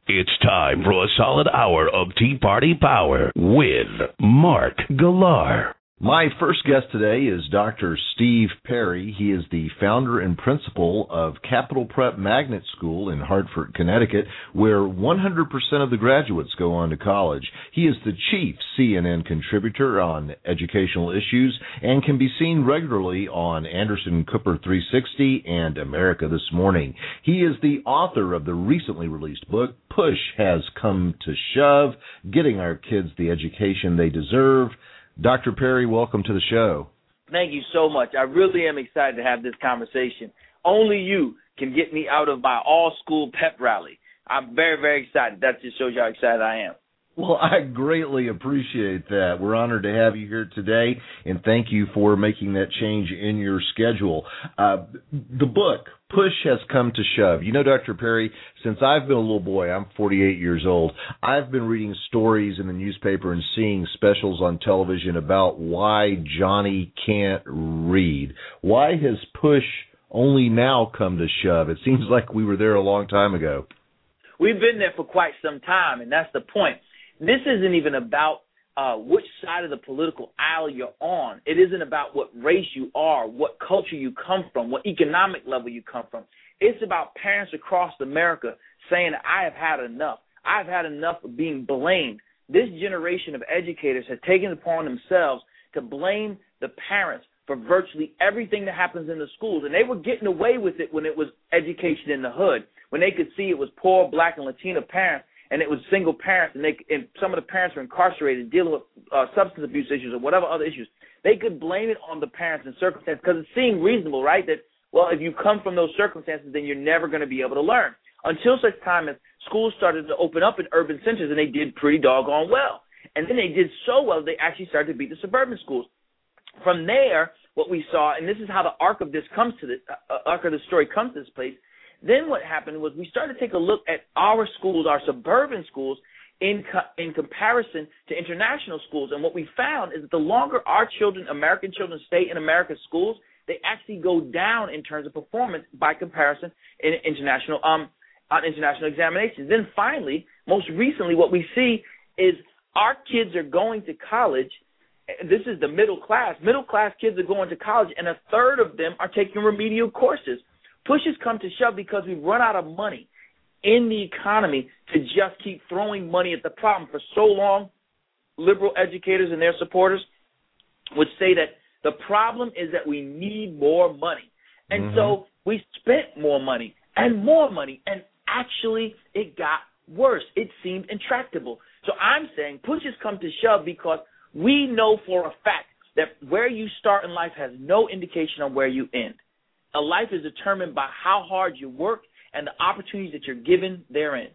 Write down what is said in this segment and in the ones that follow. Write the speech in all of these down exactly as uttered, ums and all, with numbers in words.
It's time for a solid hour of Tea Party Power with Mark Galar. My first guest today is Doctor Steve Perry. He is the founder and principal of Capital Prep Magnet School in Hartford, Connecticut, where one hundred percent of the graduates go on to college. He is the chief C N N contributor on educational issues and can be seen regularly on Anderson Cooper three sixty and America This Morning. He is the author of the recently released book, Push Has Come to Shove, Getting Our Kids the Education They Deserve. Doctor Perry, welcome to the show. Thank you so much. I really am excited to have this conversation. Only you can get me out of my all-school pep rally. I'm very, very excited. That just shows you how excited I am. Well, I greatly appreciate that. We're honored to have you here today, and thank you for making that change in your schedule. Uh, the book, Push Has Come to Shove. You know, Doctor Perry, since I've been a little boy, I'm forty-eight years old, I've been reading stories in the newspaper and seeing specials on television about why Johnny can't read. Why has Push only now come to shove? It seems like we were there a long time ago. We've been there for quite some time, and that's the point. This isn't even about uh, which side of the political aisle you're on. It isn't about what race you are, what culture you come from, what economic level you come from. It's about parents across America saying, I have had enough. I've had enough of being blamed. This generation of educators has taken it upon themselves to blame the parents for virtually everything that happens in the schools. And they were getting away with it when it was education in the hood, when they could see it was poor Black and Latino parents, and it was single parents, and, they, and some of the parents were incarcerated, dealing with uh, substance abuse issues or whatever other issues. They could blame it on the parents and circumstances because it seemed reasonable, right, that, well, if you come from those circumstances, then you're never going to be able to learn. Until such time as schools started to open up in urban centers, and they did pretty doggone well. And then they did so well, they actually started to beat the suburban schools. From there, what we saw, and this is how the arc of this comes to this, uh, arc of the story comes to this place, then what happened was we started to take a look at our schools, our suburban schools, in co- in comparison to international schools. And what we found is that the longer our children, American children, stay in America's schools, they actually go down in terms of performance by comparison in international um on international examinations. Then finally, most recently, what we see is our kids are going to college. This is the middle class. Middle class kids are going to college, and a third of them are taking remedial courses. Push has come to shove because we've run out of money in the economy to just keep throwing money at the problem. For so long, liberal educators and their supporters would say that the problem is that we need more money. And mm-hmm. so we spent more money and more money, and actually it got worse. It seemed intractable. So I'm saying push has come to shove because we know for a fact that where you start in life has no indication on where you end. A life is determined by how hard you work and the opportunities that you're given therein.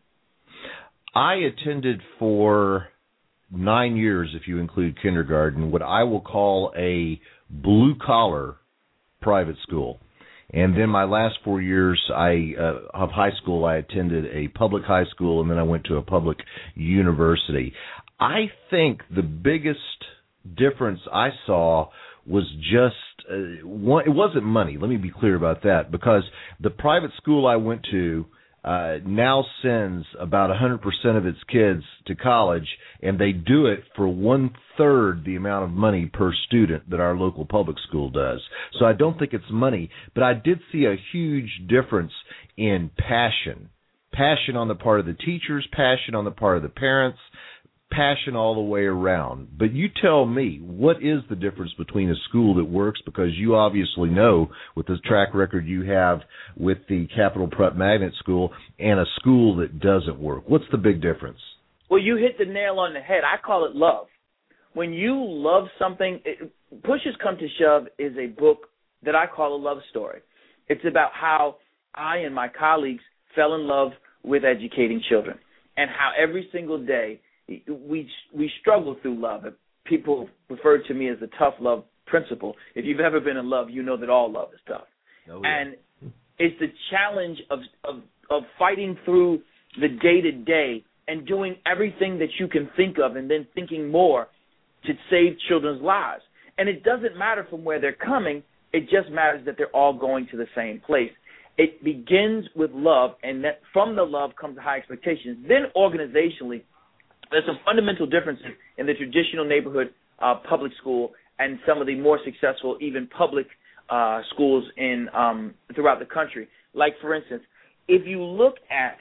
I attended for nine years, if you include kindergarten, what I will call a blue-collar private school. And then my last four years I uh, of high school, I attended a public high school, and then I went to a public university. I think the biggest difference I saw was just uh, one, it wasn't money. Let me be clear about that, because the private school I went to uh, now sends about one hundred percent of its kids to college, and they do it for one-third the amount of money per student that our local public school does. So I don't think it's money, but I did see a huge difference in passion. Passion on the part of the teachers, passion on the part of the parents, passion all the way around. But you tell me, what is the difference between a school that works, because you obviously know with the track record you have with the Capital Prep Magnet School, and a school that doesn't work? What's the big difference? Well, you hit the nail on the head. I call it love. When you love something, it, Push Has Come to Shove is a book that I call a love story. It's about how I and my colleagues fell in love with educating children, and how every single day we we struggle through love. People refer to me as the tough love principle. If you've ever been in love, you know that all love is tough. Oh, yeah. And it's the challenge of, of of fighting through the day-to-day and doing everything that you can think of, and then thinking more to save children's lives. And it doesn't matter from where they're coming. It just matters that they're all going to the same place. It begins with love, and that from the love comes the high expectations. Then organizationally, there's some fundamental differences in the traditional neighborhood uh, public school and some of the more successful, even public uh, schools in um, throughout the country. Like, for instance, if you look at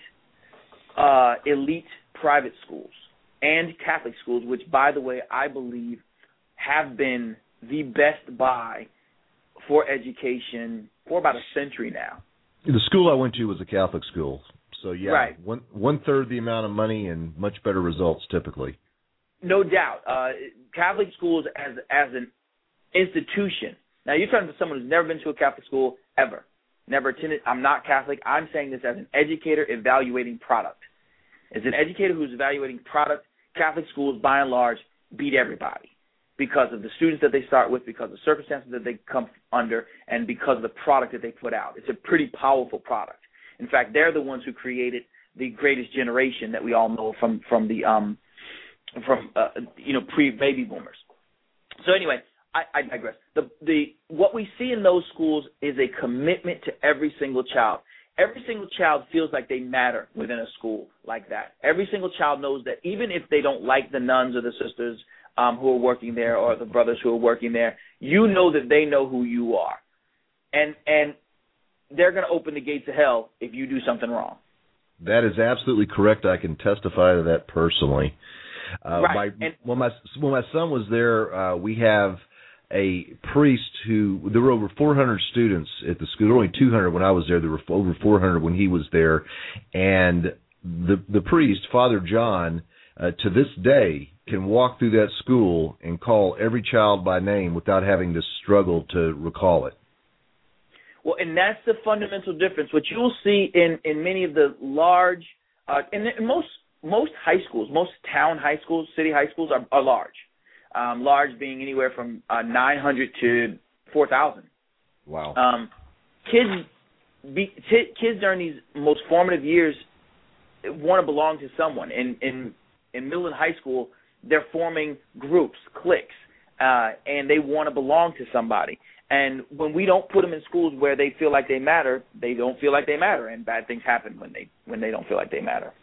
uh, elite private schools and Catholic schools, which, by the way, I believe have been the best buy for education for about a century now. The school I went to was a Catholic school, so yeah, right. one one third the amount of money and much better results typically. No doubt, uh, Catholic schools as as an institution. Now you're talking to someone who's never been to a Catholic school ever, never attended. I'm not Catholic. I'm saying this as an educator evaluating product. As an educator who's evaluating product, Catholic schools by and large beat everybody, because of the students that they start with, because of the circumstances that they come under, and because of the product that they put out. It's a pretty powerful product. In fact, they're the ones who created the greatest generation that we all know from from the um from uh, you know pre-baby boomers. So anyway, I, I digress. The the what we see in those schools is a commitment to every single child. Every single child feels like they matter within a school like that. Every single child knows that even if they don't like the nuns or the sisters Um, who are working there, or the brothers who are working there, you know that they know who you are. And and they're going to open the gates of hell if you do something wrong. That is absolutely correct. I can testify to that personally. Uh, right. My, and, when, my, when my son was there, uh, we have a priest who, there were over four hundred students at the school. There were only two hundred when I was there. There were over four hundred when he was there. And the the priest, Father John, uh, to this day, can walk through that school and call every child by name without having to struggle to recall it. Well, and that's the fundamental difference. What you'll see in, in many of the large, uh, and in most most high schools, most town high schools, city high schools are, are large. Um, large being anywhere from uh, nine hundred to four thousand. Wow. Um, kids, be, t- kids during these most formative years want to belong to someone. In in in middle and high school, they're forming groups, cliques, uh, and they want to belong to somebody. And when we don't put them in schools where they feel like they matter, they don't feel like they matter, and bad things happen when they when they don't feel like they matter.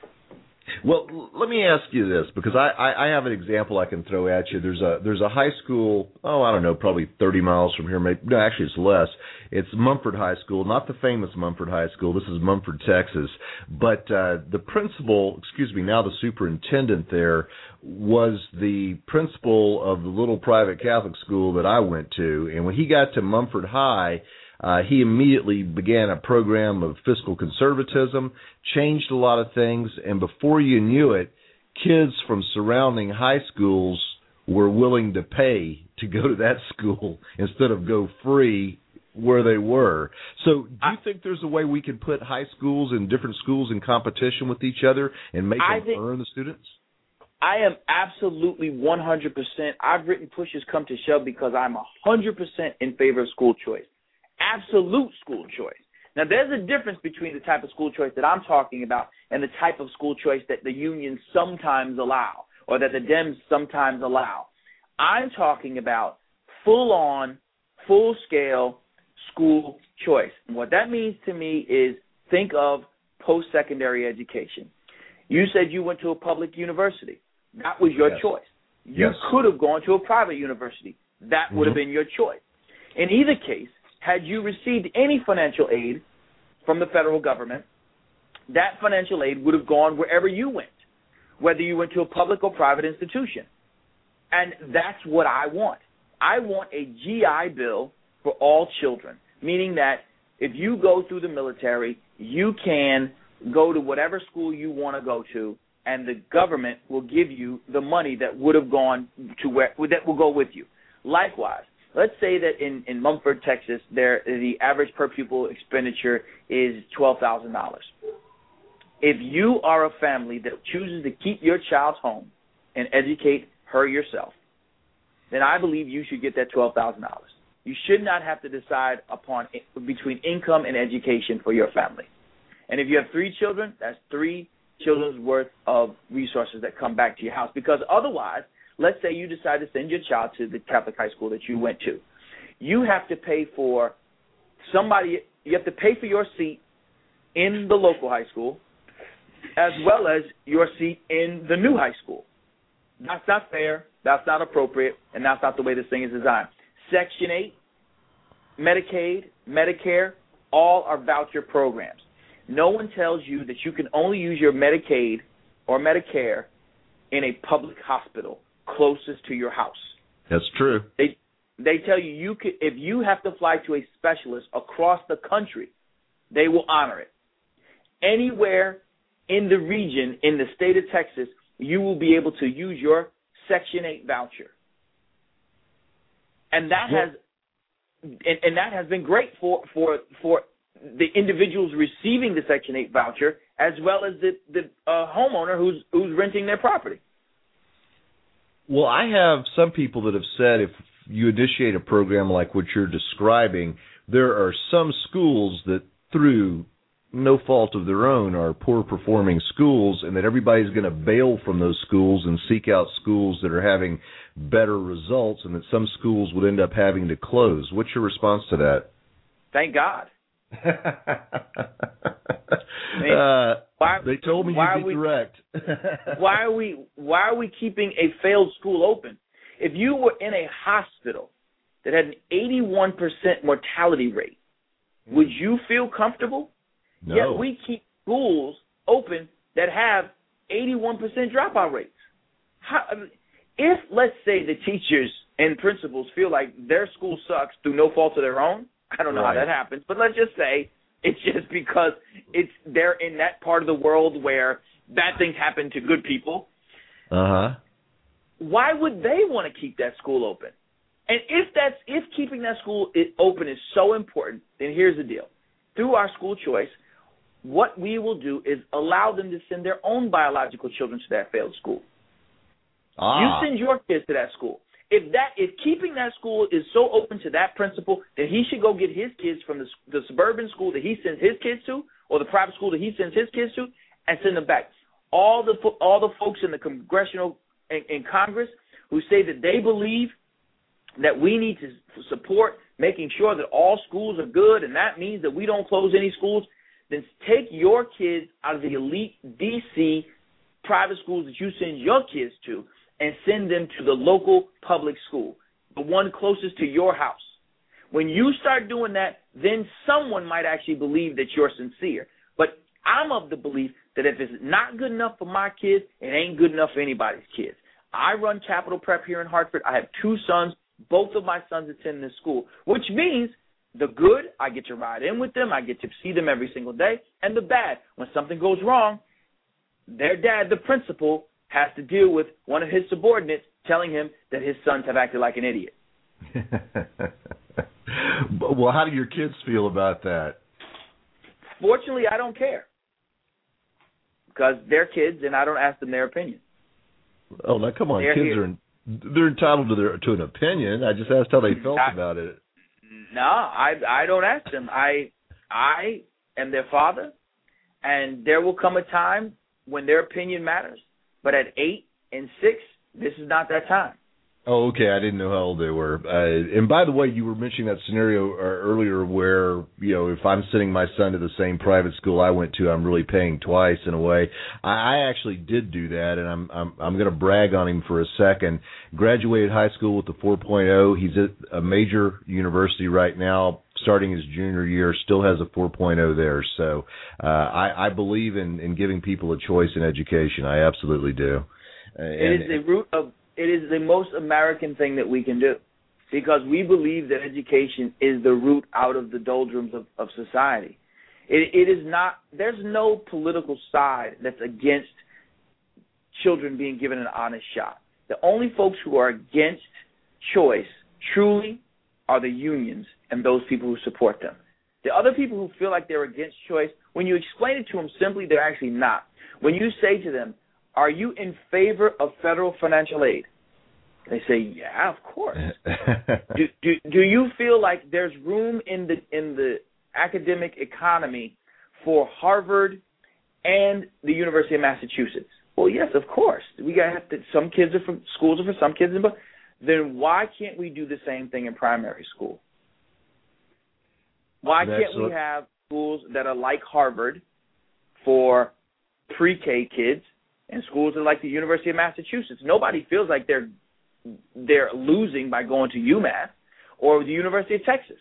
Well, let me ask you this, because I, I, I have an example I can throw at you. There's a there's a high school, oh, I don't know, probably thirty miles from here. Maybe, no, actually it's less. It's Mumford High School, not the famous Mumford High School. This is Mumford, Texas. But uh, the principal, excuse me, now the superintendent there, was the principal of the little private Catholic school that I went to. And when he got to Mumford High, Uh, he immediately began a program of fiscal conservatism, changed a lot of things, and before you knew it, kids from surrounding high schools were willing to pay to go to that school instead of go free where they were. So do you think there's a way we can put high schools and different schools in competition with each other and make I them think, earn the students? I am absolutely one hundred percent. I've written pushes come to shove because I'm one hundred percent in favor of school choice. Absolute school choice. Now, there's a difference between the type of school choice that I'm talking about and the type of school choice that the unions sometimes allow, or that the Dems sometimes allow. I'm talking about full-on, full-scale school choice. And what that means to me is think of post-secondary education. You said you went to a public university. That was your yes. choice. You yes. could have gone to a private university. That would mm-hmm. have been your choice. In either case, had you received any financial aid from the federal government, that financial aid would have gone wherever you went, whether you went to a public or private institution. And that's what I want. I want a G I Bill for all children, meaning that if you go through the military, you can go to whatever school you want to go to, and the government will give you the money that would have gone to where that will go with you. Likewise, let's say that in, in Mumford, Texas, there the average per pupil expenditure is twelve thousand dollars. If you are a family that chooses to keep your child home and educate her yourself, then I believe you should get that twelve thousand dollars. You should not have to decide upon between income and education for your family. And if you have three children, that's three children's worth of resources that come back to your house, because otherwise, let's say you decide to send your child to the Catholic high school that you went to. You have to pay for somebody you have to pay for your seat in the local high school as well as your seat in the new high school. That's not fair, that's not appropriate, and that's not the way this thing is designed. Section eight, Medicaid, Medicare, all are voucher programs. No one tells you that you can only use your Medicaid or Medicare in a public hospital closest to your house. That's true. They they tell you you could, if you have to fly to a specialist across the country, they will honor it. Anywhere in the region, in the state of Texas, you will be able to use your Section eight voucher. And that has and, and that has been great for, for for the individuals receiving the Section eight voucher as well as the, the uh, homeowner who's who's renting their property. Well, I have some people that have said if you initiate a program like what you're describing, there are some schools that, through no fault of their own, are poor-performing schools, and that everybody's going to bail from those schools and seek out schools that are having better results, and that some schools would end up having to close. What's your response to that? Thank God. uh, why, they told me why you'd be we, direct. why are we why are we keeping a failed school open? If you were in a hospital that had an eighty-one percent mortality rate, mm. would you feel comfortable? No. Yet we keep schools open that have eighty-one percent dropout rates. How, if, let's say, the teachers and principals feel like their school sucks through no fault of their own, I don't know right. how that happens, but let's just say it's just because it's they're in that part of the world where bad things happen to good people. Uh-huh. Why would they want to keep that school open? And if that's if keeping that school open is so important, then here's the deal. Through our school choice, what we will do is allow them to send their own biological children to that failed school. Ah. You send your kids to that school. If that if keeping that school is so open to that principal, then he should go get his kids from the, the suburban school that he sends his kids to, or the private school that he sends his kids to, and send them back. All the all the folks in the congressional in, in Congress who say that they believe that we need to support making sure that all schools are good, and that means that we don't close any schools, then take your kids out of the elite D C private schools that you send your kids to and send them to the local public school, the one closest to your house. When you start doing that, then someone might actually believe that you're sincere. But I'm of the belief that if it's not good enough for my kids, it ain't good enough for anybody's kids. I run Capital Prep here in Hartford. I have two sons. Both of my sons attend this school, which means the good, I get to ride in with them. I get to see them every single day. And the bad, when something goes wrong, their dad, the principal, has to deal with one of his subordinates telling him that his sons have acted like an idiot. Well, how do your kids feel about that? Fortunately, I don't care because they're kids and I don't ask them their opinion. Oh, now come on, they're kids here. are they're entitled to their to an opinion. I just asked how they felt I, about it. No, I I don't ask them. I I am their father, and there will come a time when their opinion matters. But at eight and six, this is not that time. Oh, okay. I didn't know how old they were. Uh, and by the way, you were mentioning that scenario uh, earlier where, you know, if I'm sending my son to the same private school I went to, I'm really paying twice in a way. I, I actually did do that, and I'm I'm, I'm going to brag on him for a second. Graduated high school with the four point oh. He's at a major university right now, starting his junior year, still has a four point oh there. So uh, I, I believe in, in giving people a choice in education. I absolutely do. Uh, it is the root of It is the most American thing that we can do because we believe that education is the root out of the doldrums of, of society. It, it is not, there's no political side that's against children being given an honest shot. The only folks who are against choice truly are the unions and those people who support them. The other people who feel like they're against choice, when you explain it to them simply, they're actually not. When you say to them, are you in favor of federal financial aid? They say, yeah, of course. do, do do you feel like there's room in the in the academic economy for Harvard and the University of Massachusetts? Well, yes, of course. We got to have to, some kids are from schools are for some kids, but then why can't we do the same thing in primary school? Why That's can't we what... have schools that are like Harvard for pre-K kids and schools that are like the University of Massachusetts? Nobody feels like they're they're losing by going to UMass or the University of Texas.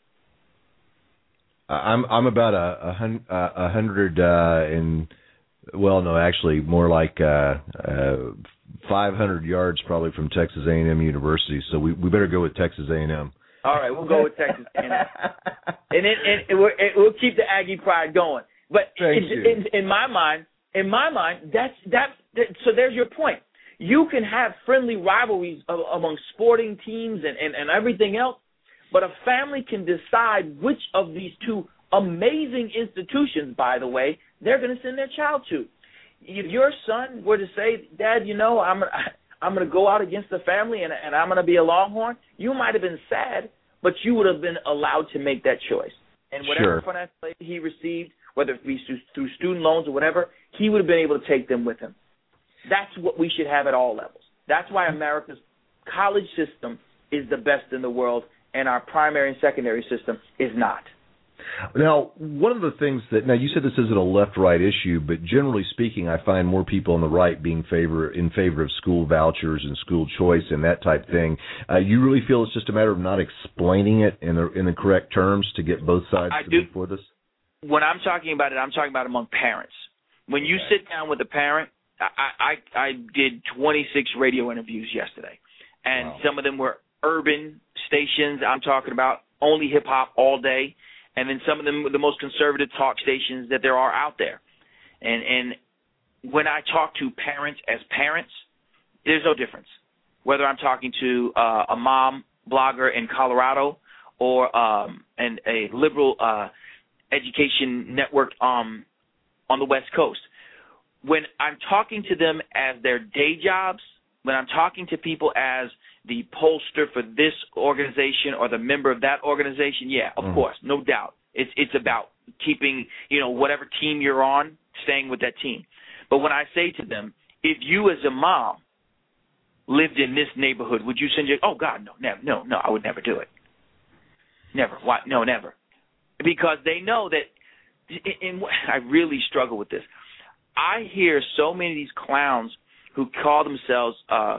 I'm I'm about a a, hun, a hundred uh, and well, no, actually more like uh, uh, five hundred yards probably from Texas A and M University. So we we better go with Texas A and M. All right, we'll go with Texas A and M, and it, and it, we're, it, we'll keep the Aggie pride going. But in, in, in my mind, in my mind, that's that's that, so. There's your point. You can have friendly rivalries among sporting teams and, and, and everything else, but a family can decide which of these two amazing institutions, by the way, they're going to send their child to. If your son were to say, Dad, you know, I'm I'm going to go out against the family and, and I'm going to be a Longhorn, you might have been sad, but you would have been allowed to make that choice. And whatever sure. financial aid he received, whether it be through student loans or whatever, he would have been able to take them with him. That's what we should have at all levels. That's why America's college system is the best in the world, and our primary and secondary system is not. Now, one of the things that, now you said this isn't a left-right issue, but generally speaking, I find more people on the right being favor in favor of school vouchers and school choice and that type thing. Uh, you really feel it's just a matter of not explaining it in the in the correct terms to get both sides I to do. be for this? When I'm talking about it, I'm talking about among parents. When you sit down with a parent, I, I, I did twenty-six radio interviews yesterday, and wow. some of them were urban stations. I'm talking about only hip-hop all day. And then some of them were the most conservative talk stations that there are out there. And and when I talk to parents as parents, there's no difference. Whether I'm talking to uh, a mom blogger in Colorado or um, and a liberal uh, education network um, on the West Coast. When I'm talking to them as their day jobs, when I'm talking to people as the pollster for this organization or the member of that organization, yeah, of mm. course, no doubt. It's it's about keeping, you know, whatever team you're on, staying with that team. But when I say to them, if you as a mom lived in this neighborhood, would you send your, oh, God, no, never, no, no, I would never do it. Never. Why? No, never. Because they know that, and I really struggle with this. I hear so many of these clowns who call themselves uh,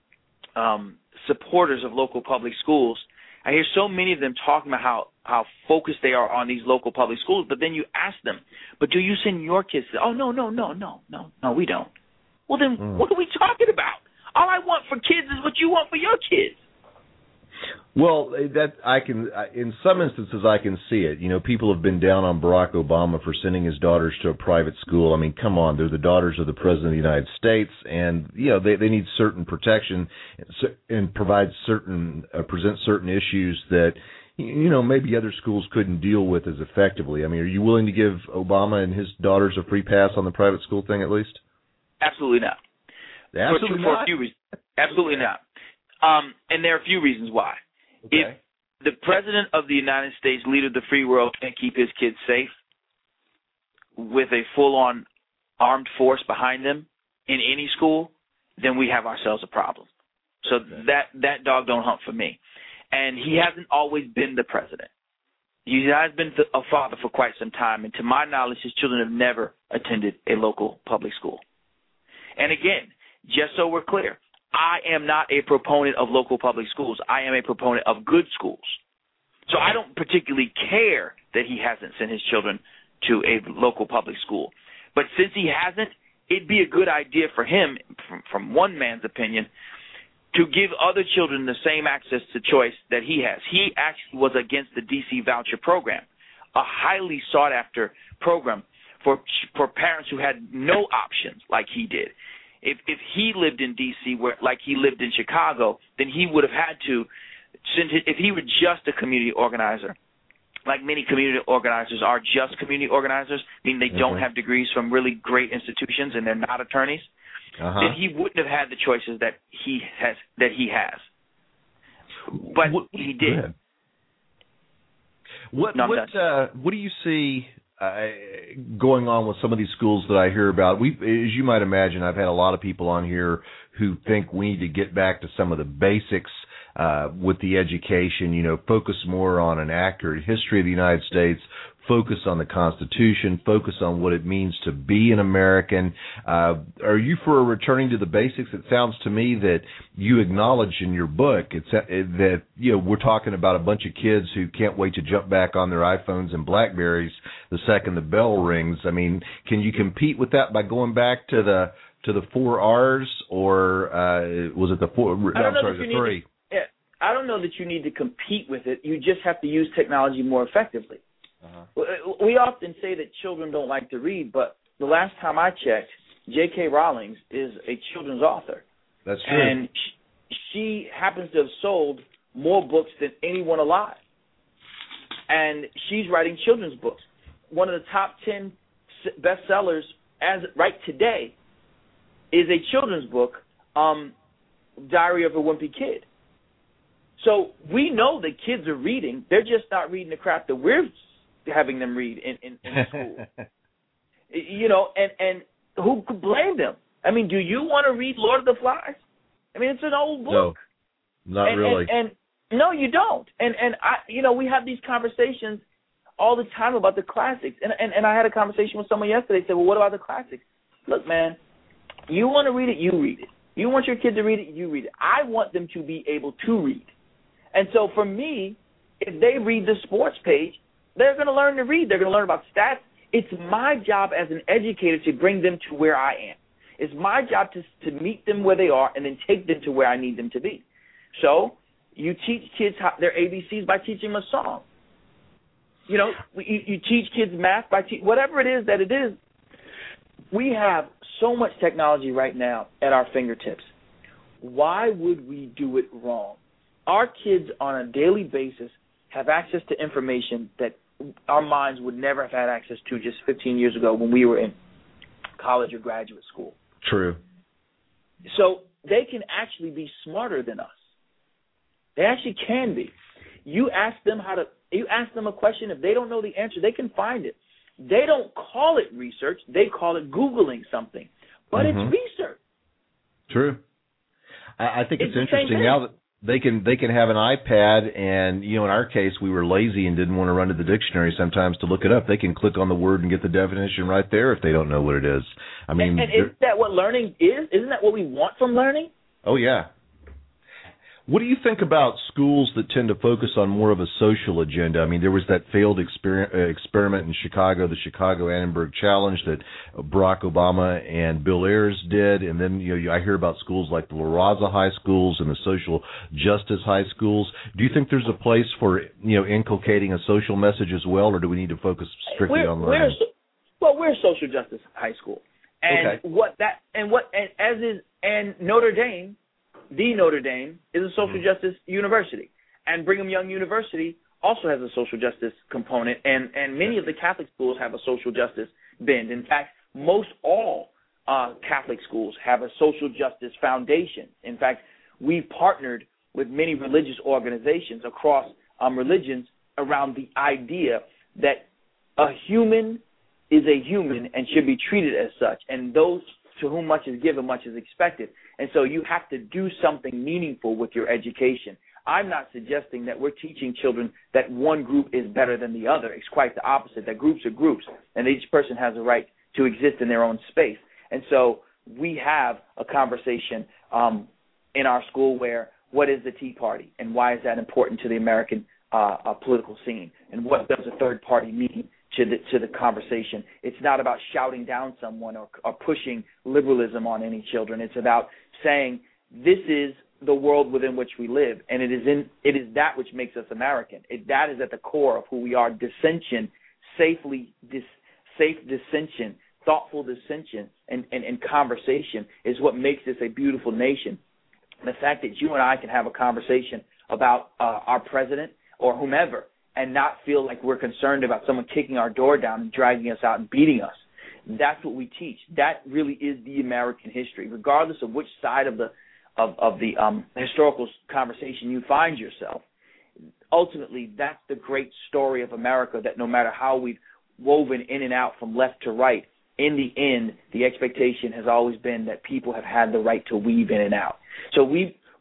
um, supporters of local public schools. I hear so many of them talking about how, how focused they are on these local public schools, but then you ask them, but do you send your kids to, oh, no, no, no, no, no, no, we don't. Well, then mm. what are we talking about? All I want for kids is what you want for your kids. Well, that I can, in some instances, I can see it. You know, people have been down on Barack Obama for sending his daughters to a private school. I mean, come on, they're the daughters of the President of the United States, and you know they, they need certain protection and provide certain, uh, present certain issues that you know maybe other schools couldn't deal with as effectively. I mean, are you willing to give Obama and his daughters a free pass on the private school thing at least? Absolutely not. Absolutely for, not. For a few reasons. Absolutely not. Um, and there are a few reasons why. Okay. If the President of the United States, leader of the free world, can't keep his kids safe with a full-on armed force behind them in any school, then we have ourselves a problem. So okay. that, that dog don't hunt for me. And he hasn't always been the president. He has been a father for quite some time, and to my knowledge, his children have never attended a local public school. And again, just so we're clear, I am not a proponent of local public schools. I am a proponent of good schools. So I don't particularly care that he hasn't sent his children to a local public school. But since he hasn't, it'd be a good idea for him, from, from one man's opinion, to give other children the same access to choice that he has. He actually was against the D C voucher program, a highly sought-after program for for parents who had no options like he did. If if he lived in D C where like he lived in Chicago, then he would have had to send his, if he were just a community organizer, like many community organizers are just community organizers, meaning they mm-hmm. don't have degrees from really great institutions and they're not attorneys, uh-huh. then he wouldn't have had the choices that he has that he has. But what, he did. What no, what uh, what do you see Uh, going on with some of these schools that I hear about? We, as you might imagine, I've had a lot of people on here who think we need to get back to some of the basics uh, with the education, you know, focus more on an accurate history of the United States, focus on the Constitution, focus on what it means to be an American. Uh, are you for returning to the basics? It sounds to me that you acknowledge in your book it's, uh, that, you know, we're talking about a bunch of kids who can't wait to jump back on their iPhones and BlackBerries the second the bell rings. I mean, can you compete with that by going back to the to the four R's, or uh, was it the four? No, I'm sorry, the three. To, yeah, I don't know that you need to compete with it. You just have to use technology more effectively. Uh-huh. We often say that children don't like to read, but the last time I checked, J K. Rowling is a children's author. That's true. And she, she happens to have sold more books than anyone alive. And she's writing children's books. One of the top ten bestsellers as right today is a children's book, um, Diary of a Wimpy Kid. So we know that kids are reading. They're just not reading the crap that we're having them read in, in, in school. You know, and, and who could blame them? I mean, do you want to read Lord of the Flies? I mean, it's an old book. No, not and, really. And, and no, you don't. And, and I, you know, we have these conversations all the time about the classics. And, and, and I had a conversation with someone yesterday, said, well, what about the classics? Look, man, you want to read it, you read it. You want your kid to read it, you read it. I want them to be able to read. And so for me, if they read the sports page, they're going to learn to read. They're going to learn about stats. It's my job as an educator to bring them to where I am. It's my job to to meet them where they are and then take them to where I need them to be. So you teach kids how, their A B Cs by teaching them a song. You know, you, you teach kids math by te- whatever it is that it is. We have so much technology right now at our fingertips. Why would we do it wrong? Our kids on a daily basis have access to information that our minds would never have had access to just fifteen years ago when we were in college or graduate school. True. So they can actually be smarter than us. They actually can be. You ask them how to, you ask them a question, if they don't know the answer, they can find it. They don't call it research, they call it Googling something. But mm-hmm. it's research. True. I, I think it's, it's interesting now that They can they can have an iPad, and, you know, in our case, we were lazy and didn't want to run to the dictionary sometimes to look it up. They can click on the word and get the definition right there if they don't know what it is. I mean, and, and isn't that what learning is? Isn't that what we want from learning? Oh, yeah. What do you think about schools that tend to focus on more of a social agenda? I mean, there was that failed exper- experiment in Chicago, the Chicago Annenberg Challenge that Barack Obama and Bill Ayers did, and then, you know, I hear about schools like the La Raza High Schools and the social justice high schools. Do you think there's a place for, you know, inculcating a social message as well, or do we need to focus strictly we're, on learning? We're, well, we're social justice high school, and okay. what that and what and as is and Notre Dame. The Notre Dame is a social mm-hmm. justice university, and Brigham Young University also has a social justice component, and, and many of the Catholic schools have a social justice bend. In fact, most all uh, Catholic schools have a social justice foundation. In fact, we've partnered with many religious organizations across um, religions around the idea that a human is a human and should be treated as such, and those to whom much is given, much is expected. And so you have to do something meaningful with your education. I'm not suggesting that we're teaching children that one group is better than the other. It's quite the opposite, that groups are groups, and each person has a right to exist in their own space. And so we have a conversation um, in our school where what is the Tea Party, and why is that important to the American uh, uh, political scene, and what does a third party mean to the to the conversation. It's not about shouting down someone or, or pushing liberalism on any children. It's about saying this is the world within which we live, and it is in it is that which makes us American. It, that is at the core of who we are. Dissension, safely dis, safe dissension, thoughtful dissension, and, and, and conversation is what makes this a beautiful nation. The fact that you and I can have a conversation about uh, our president or whomever and not feel like we're concerned about someone kicking our door down and dragging us out and beating us. That's what we teach. That really is the American history, regardless of which side of the of, of the um, historical conversation you find yourself. Ultimately, that's the great story of America, that no matter how we've woven in and out from left to right, in the end, the expectation has always been that people have had the right to weave in and out. So we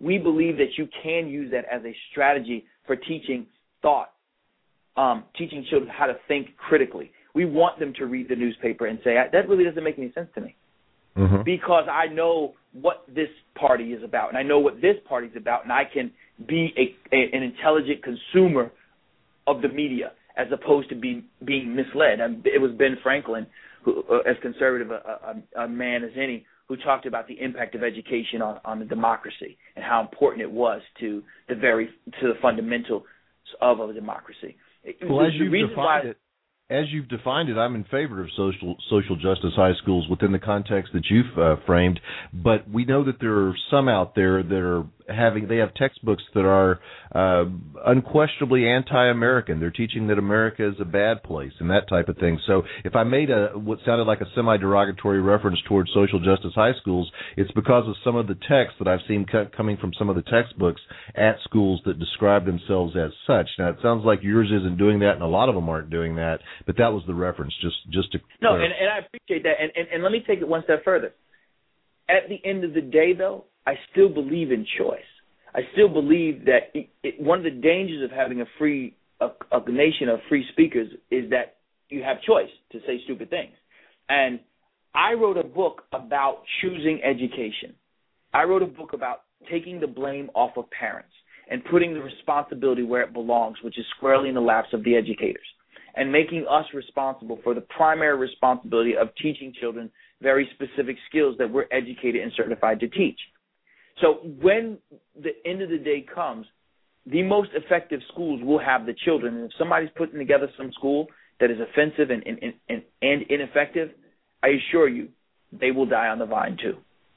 we believe that you can use that as a strategy for teaching thought, um, teaching children how to think critically. We want them to read the newspaper and say, that really doesn't make any sense to me. Mm-hmm. Because I know what this party is about, and I know what this party is about, and I can be a, a, an intelligent consumer of the media as opposed to be, being misled. And it was Ben Franklin, who, uh, as conservative a, a, a man as any, who talked about the impact of education on, on the democracy and how important it was to the very to the fundamentals of a democracy. Well, the, as you've defined why, it. As you've defined it, I'm in favor of social social justice high schools within the context that you've uh, framed. But we know that there are some out there that are having they have textbooks that are uh, unquestionably anti-American. They're teaching that America is a bad place and that type of thing. So if I made a what sounded like a semi-derogatory reference towards social justice high schools, it's because of some of the texts that I've seen co- coming from some of the textbooks at schools that describe themselves as such. Now it sounds like yours isn't doing that, and a lot of them aren't doing that. But that was the reference, just just to no, and, and I appreciate that. And, and and let me take it one step further. At the end of the day, though, I still believe in choice. I still believe that it, it, one of the dangers of having a free a, a nation of free speakers is that you have choice to say stupid things. And I wrote a book about choosing education. I wrote a book about taking the blame off of parents and putting the responsibility where it belongs, which is squarely in the laps of the educators, and making us responsible for the primary responsibility of teaching children very specific skills that we're educated and certified to teach. So when the end of the day comes, the most effective schools will have the children. And if somebody's putting together some school that is offensive and, and, and, and ineffective, I assure you they will die on the vine too.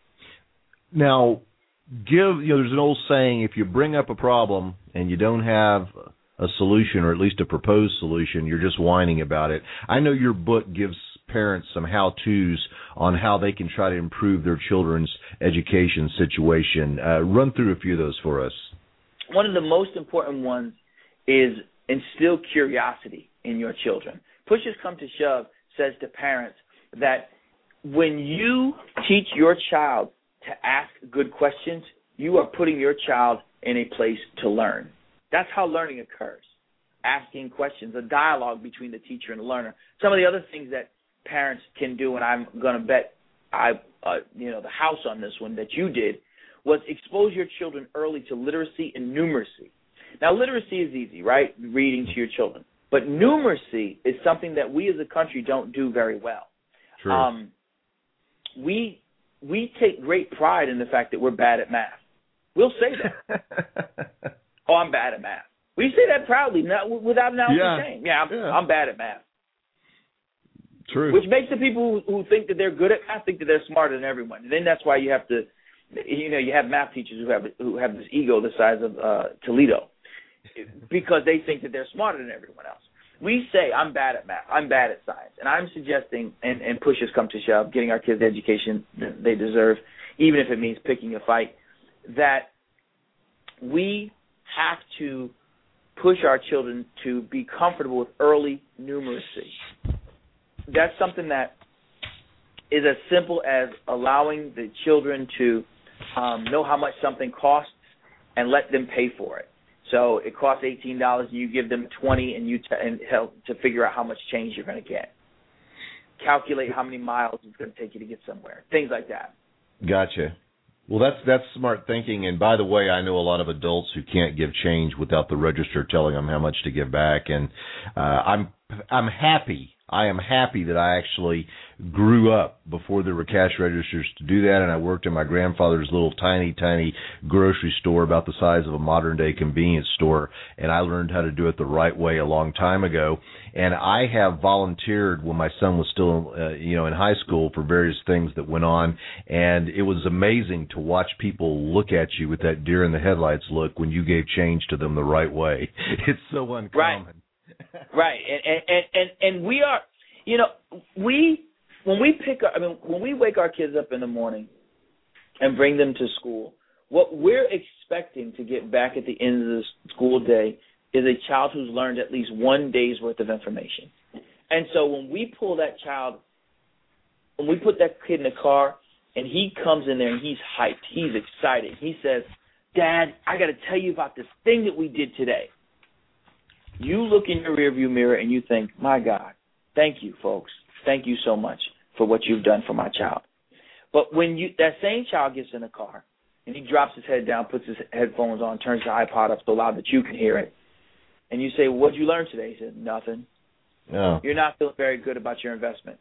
Now, give you know, there's an old saying, if you bring up a problem and you don't have a solution, or at least a proposed solution, you're just whining about it. I know your book gives parents some how-tos on how they can try to improve their children's education situation. Uh, run through a few of those for us. One of the most important ones is instill curiosity in your children. Push Has Come to Shove says to parents that when you teach your child to ask good questions, you are putting your child in a place to learn. That's how learning occurs, asking questions, a dialogue between the teacher and the learner. Some of the other things that parents can do, and I'm going to bet I, uh, you know, the house on this one that you did, was expose your children early to literacy and numeracy. Now, literacy is easy, right, reading to your children. But numeracy is something that we as a country don't do very well. True. Um, we we take great pride in the fact that we're bad at math. We'll say that. Oh, I'm bad at math. We say that proudly, not without an ounce yeah. of shame. Yeah, I'm, yeah, I'm bad at math. True. Which makes the people who, who think that they're good at math think that they're smarter than everyone. And then that's why you have to, you know, you have math teachers who have who have this ego the size of uh, Toledo, because they think that they're smarter than everyone else. We say, I'm bad at math, I'm bad at science, and I'm suggesting, and, and push has come to shove, getting our kids the education that they deserve, even if it means picking a fight, that we have to push our children to be comfortable with early numeracy. That's something that is as simple as allowing the children to um, know how much something costs and let them pay for it. So it costs eighteen dollars and you give them twenty dollars and you t- and help to figure out how much change you're going to get. Calculate how many miles it's going to take you to get somewhere. Things like that. Gotcha. Well, that's that's smart thinking. And by the way, I know a lot of adults who can't give change without the register telling them how much to give back. And uh, I'm I'm happy. I am happy that I actually grew up before there were cash registers to do that, and I worked in my grandfather's little tiny, tiny grocery store about the size of a modern-day convenience store, and I learned how to do it the right way a long time ago. And I have volunteered when my son was still, uh, you know, in high school for various things that went on, and it was amazing to watch people look at you with that deer in the headlights look when you gave change to them the right way. It's so uncommon. Right. Right, and, and and and we are, you know, we when we pick up, I mean, when we wake our kids up in the morning and bring them to school, what we're expecting to get back at the end of the school day is a child who's learned at least one day's worth of information. And so when we pull that child, when we put that kid in the car and he comes in there and he's hyped, he's excited, he says, Dad, I got to tell you about this thing that we did today. You look in your rearview mirror and you think, my God, thank you, folks. Thank you so much for what you've done for my child. But when you that same child gets in the car and he drops his head down, puts his headphones on, turns the iPod up so loud that you can hear it, and you say, what'd you learn today? He said, nothing. No. You're not feeling very good about your investment.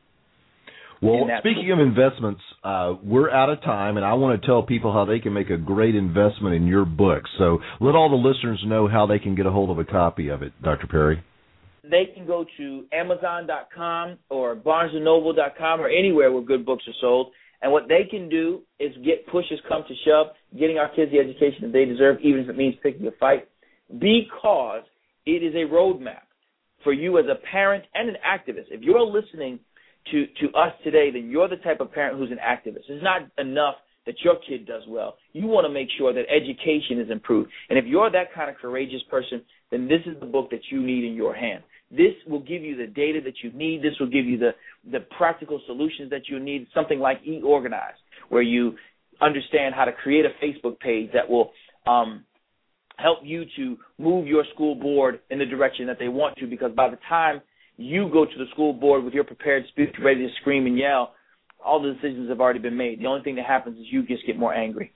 Well, speaking of investments, uh, we're out of time, and I want to tell people how they can make a great investment in your book. So let all the listeners know how they can get a hold of a copy of it, Doctor Perry. They can go to Amazon dot com or Barnes and Noble dot com or anywhere where good books are sold. And what they can do is get pushes come to shove, getting our kids the education that they deserve, even if it means picking a fight, because it is a roadmap for you as a parent and an activist. If you're listening to, to us today, then you're the type of parent who's an activist. It's not enough that your kid does well. You want to make sure that education is improved. And if you're that kind of courageous person, then this is the book that you need in your hand. This will give you the data that you need. This will give you the, the practical solutions that you need, something like eOrganize, where you understand how to create a Facebook page that will um, help you to move your school board in the direction that they want to, because by the time you go to the school board with your prepared speech ready to scream and yell, all the decisions have already been made. The only thing that happens is you just get more angry.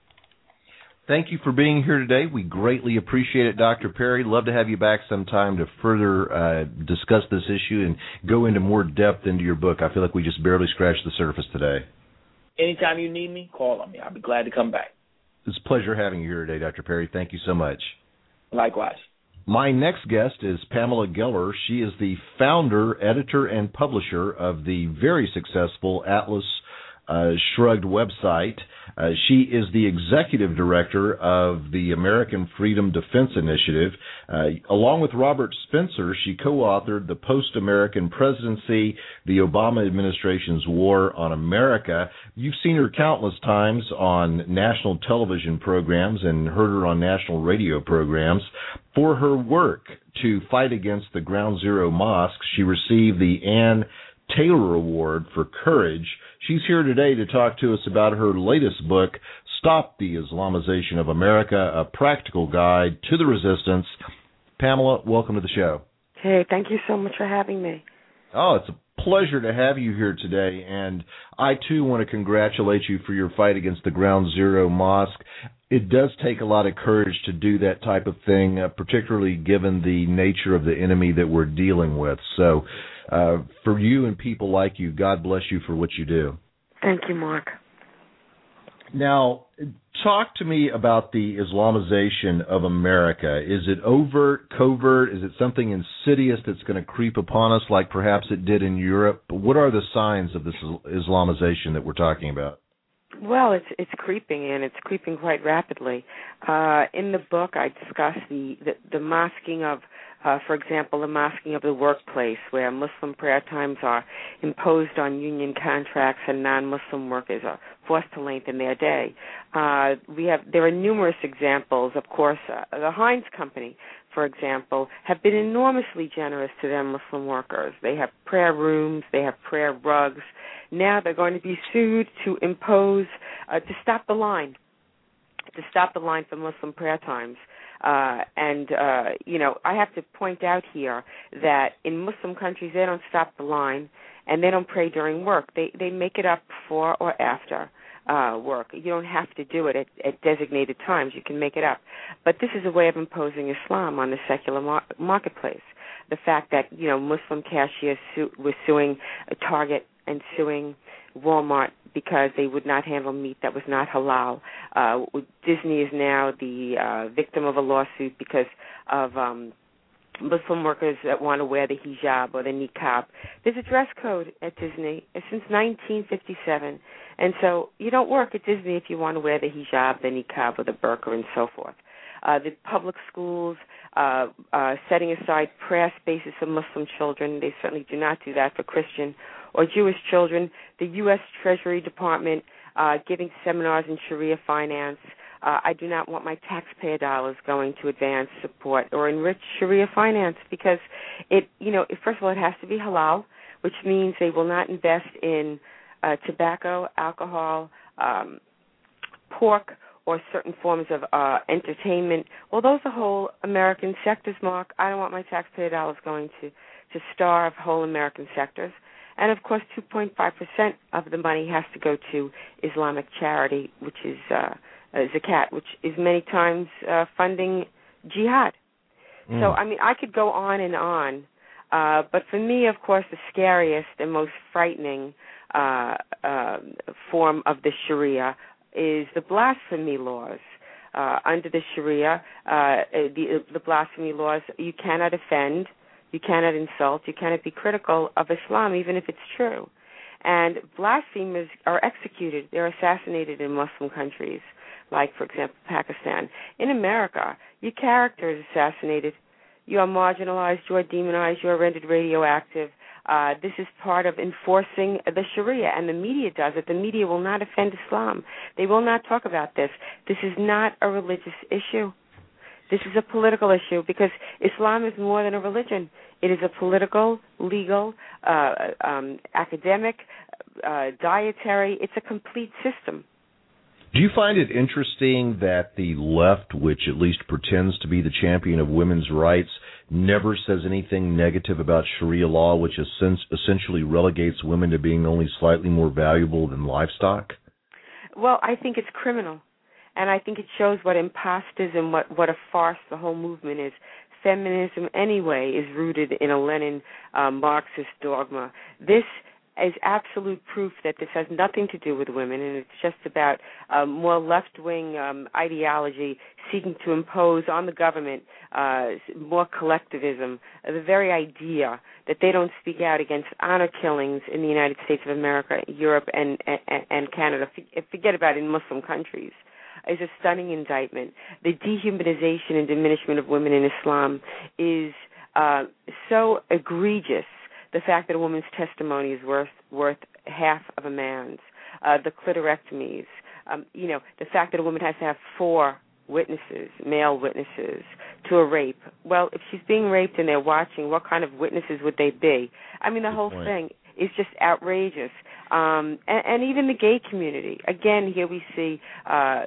Thank you for being here today. We greatly appreciate it, Doctor Perry. Love to have you back sometime to further uh, discuss this issue and go into more depth into your book. I feel like we just barely scratched the surface today. Anytime you need me, call on me. I'll be glad to come back. It's a pleasure having you here today, Doctor Perry. Thank you so much. Likewise. My next guest is Pamela Geller. She is the founder, editor, and publisher of the very successful Atlas uh, Shrugged website. Uh, she is the executive director of the American Freedom Defense Initiative. Uh, along with Robert Spencer, she co-authored The Post-American Presidency, the Obama Administration's War on America. You've seen her countless times on national television programs and heard her on national radio programs. For her work to fight against the Ground Zero mosques, she received the Ann Taylor Award for Courage. She's here today to talk to us about her latest book, Stop the Islamization of America, A Practical Guide to the Resistance. Pamela, welcome to the show. Hey, thank you so much for having me. Oh, it's a pleasure to have you here today, and I, too, want to congratulate you for your fight against the Ground Zero Mosque. It does take a lot of courage to do that type of thing, uh, particularly given the nature of the enemy that we're dealing with. So uh, for you and people like you, God bless you for what you do. Thank you, Mark. Now, talk to me about the Islamization of America. Is it overt, covert? Is it something insidious that's going to creep upon us like perhaps it did in Europe? What are the signs of this Islamization that we're talking about? Well, it's it's creeping, and it's creeping quite rapidly. Uh, in the book, I discuss the, the, the masking of, uh, for example, the masking of the workplace, where Muslim prayer times are imposed on union contracts and non-Muslim workers are forced to lengthen their day. Uh, we have there are numerous examples. Of course, uh, the Heinz Company, for example, have been enormously generous to their Muslim workers. They have prayer rooms, they have prayer rugs. Now they're going to be sued to impose, uh, to stop the line, to stop the line for Muslim prayer times. Uh, and, uh, you know, I have to point out here that in Muslim countries, they don't stop the line and they don't pray during work. They they make it up before or after uh, work. You don't have to do it at, at designated times. You can make it up. But this is a way of imposing Islam on the secular mar- marketplace. The fact that, you know, Muslim cashiers su- were suing Target and suing Walmart because they would not handle meat that was not halal. Uh, Disney is now the uh, victim of a lawsuit because of um, Muslim workers that want to wear the hijab or the niqab. There's a dress code at Disney since nineteen fifty-seven, and so you don't work at Disney if you want to wear the hijab, the niqab, or the burqa, and so forth. Uh, the public schools uh, uh, setting aside prayer spaces for Muslim children. They certainly do not do that for Christian or Jewish children. The U S Treasury Department uh, giving seminars in Sharia finance. Uh, I do not want my taxpayer dollars going to advance, support, or enrich Sharia finance because it, you know, first of all, it has to be halal, which means they will not invest in uh, tobacco, alcohol, um, pork, or certain forms of uh, entertainment. Well, those are whole American sectors, Mark. I don't want my taxpayer dollars going to, to starve whole American sectors. And, of course, two point five percent of the money has to go to Islamic charity, which is uh, zakat, which is many times uh, funding jihad. Mm. So, I mean, I could go on and on. Uh, but for me, of course, the scariest and most frightening uh, uh, form of the Sharia is the blasphemy laws. Uh, under the Sharia, uh, the, the blasphemy laws, you cannot offend, you cannot insult, you cannot be critical of Islam, even if it's true. And blasphemers are executed, they're assassinated in Muslim countries, like, for example, Pakistan. In America, your character is assassinated. You are marginalized, you are demonized, you are rendered radioactive. Uh, this is part of enforcing the Sharia, and the media does it. The media will not offend Islam. They will not talk about this. This is not a religious issue. This is a political issue because Islam is more than a religion. It is a political, legal, uh, um, academic, uh, dietary. It's a complete system. Do you find it interesting that the left, which at least pretends to be the champion of women's rights, never says anything negative about Sharia law, which essentially relegates women to being only slightly more valuable than livestock? Well, I think it's criminal. And I think it shows what imposters and what, what a farce the whole movement is. Feminism, anyway, is rooted in a Lenin uh, Marxist dogma. This is absolute proof that this has nothing to do with women, and it's just about uh, more left-wing um, ideology seeking to impose on the government uh, more collectivism, uh, the very idea that they don't speak out against honor killings in the United States of America, Europe, and, and, and Canada. Forget about it in Muslim countries. Is a stunning indictment. The dehumanization and diminishment of women in Islam is uh, so egregious. The fact that a woman's testimony is worth worth half of a man's. Uh, the clitorectomies. Um, you know, the fact that a woman has to have four witnesses, male witnesses, to a rape. Well, if she's being raped and they're watching, what kind of witnesses would they be? I mean, the Good whole point. thing is just outrageous. Um, and, and even the gay community. Again, here we see, uh,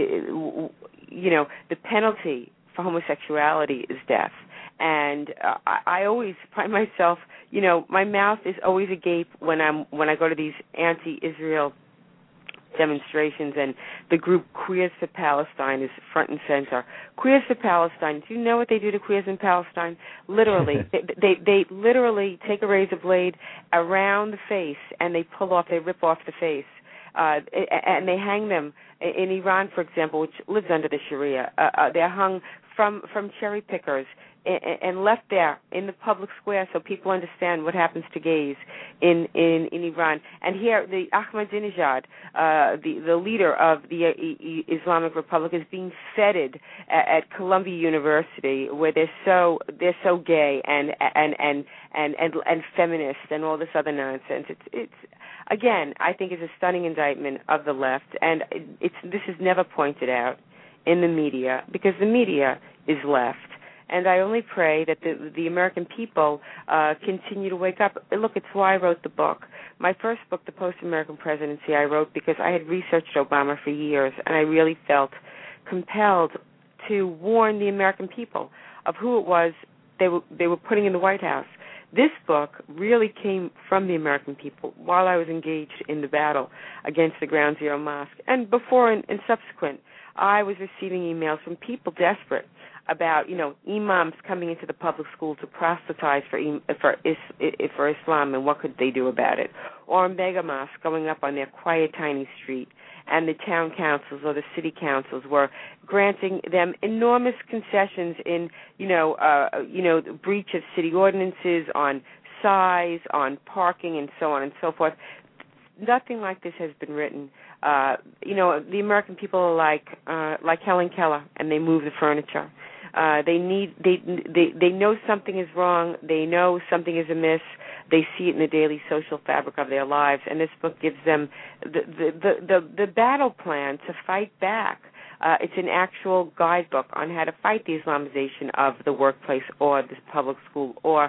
you know, the penalty for homosexuality is death. And uh, I, I always find myself, you know, my mouth is always agape when I'm when I go to these anti-Israel demonstrations, and the group Queers for Palestine is front and center. Queers for Palestine. Do you know what they do to queers in Palestine? Literally, they, they they literally take a razor blade around the face and they pull off, they rip off the face, uh, and they hang them. In Iran, for example, which lives under the Sharia, uh, uh, they're hung from from cherry pickers and left there in the public square so people understand what happens to gays in, in, in Iran. And here, the Ahmadinejad, uh, the, the leader of the uh, Islamic Republic, is being feted at, at Columbia University, where they're so they're so gay and and and and and, and feminist and all this other nonsense. It's it's again, I think, it's a stunning indictment of the left, and it's this is never pointed out in the media because the media is left. And I only pray that the, the American people uh, continue to wake up. Look, it's why I wrote the book. My first book, The Post-American Presidency, I wrote because I had researched Obama for years, and I really felt compelled to warn the American people of who it was they were, they were putting in the White House. This book really came from the American people while I was engaged in the battle against the Ground Zero Mosque. And before and, and subsequent, I was receiving emails from people desperate about, you know, imams coming into the public school to proselytize for for, is, for Islam, and what could they do about it? Or mega mosques going up on their quiet, tiny street, and the town councils or the city councils were granting them enormous concessions in, you know, uh, you know, breach of city ordinances on size, on parking, and so on and so forth. Nothing like this has been written. Uh, you know, the American people are like uh, like Helen Keller, and they move the furniture. Uh, they need they they they know something is wrong. They know something is amiss. They see it in the daily social fabric of their lives, and this book gives them the the the, the, the battle plan to fight back. Uh, it's an actual guidebook on how to fight the Islamization of the workplace or the public school or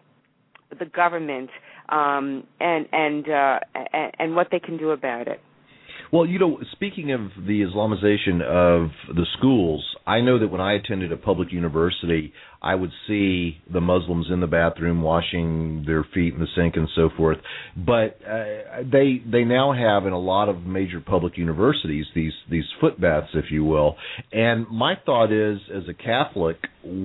the government, um, and and uh, and what they can do about it. Well, you know, speaking of the Islamization of the schools, I know that when I attended a public university, I would see the Muslims in the bathroom washing their feet in the sink and so forth. But uh, they they now have in a lot of major public universities these these foot baths, if you will. And my thought is, as a Catholic,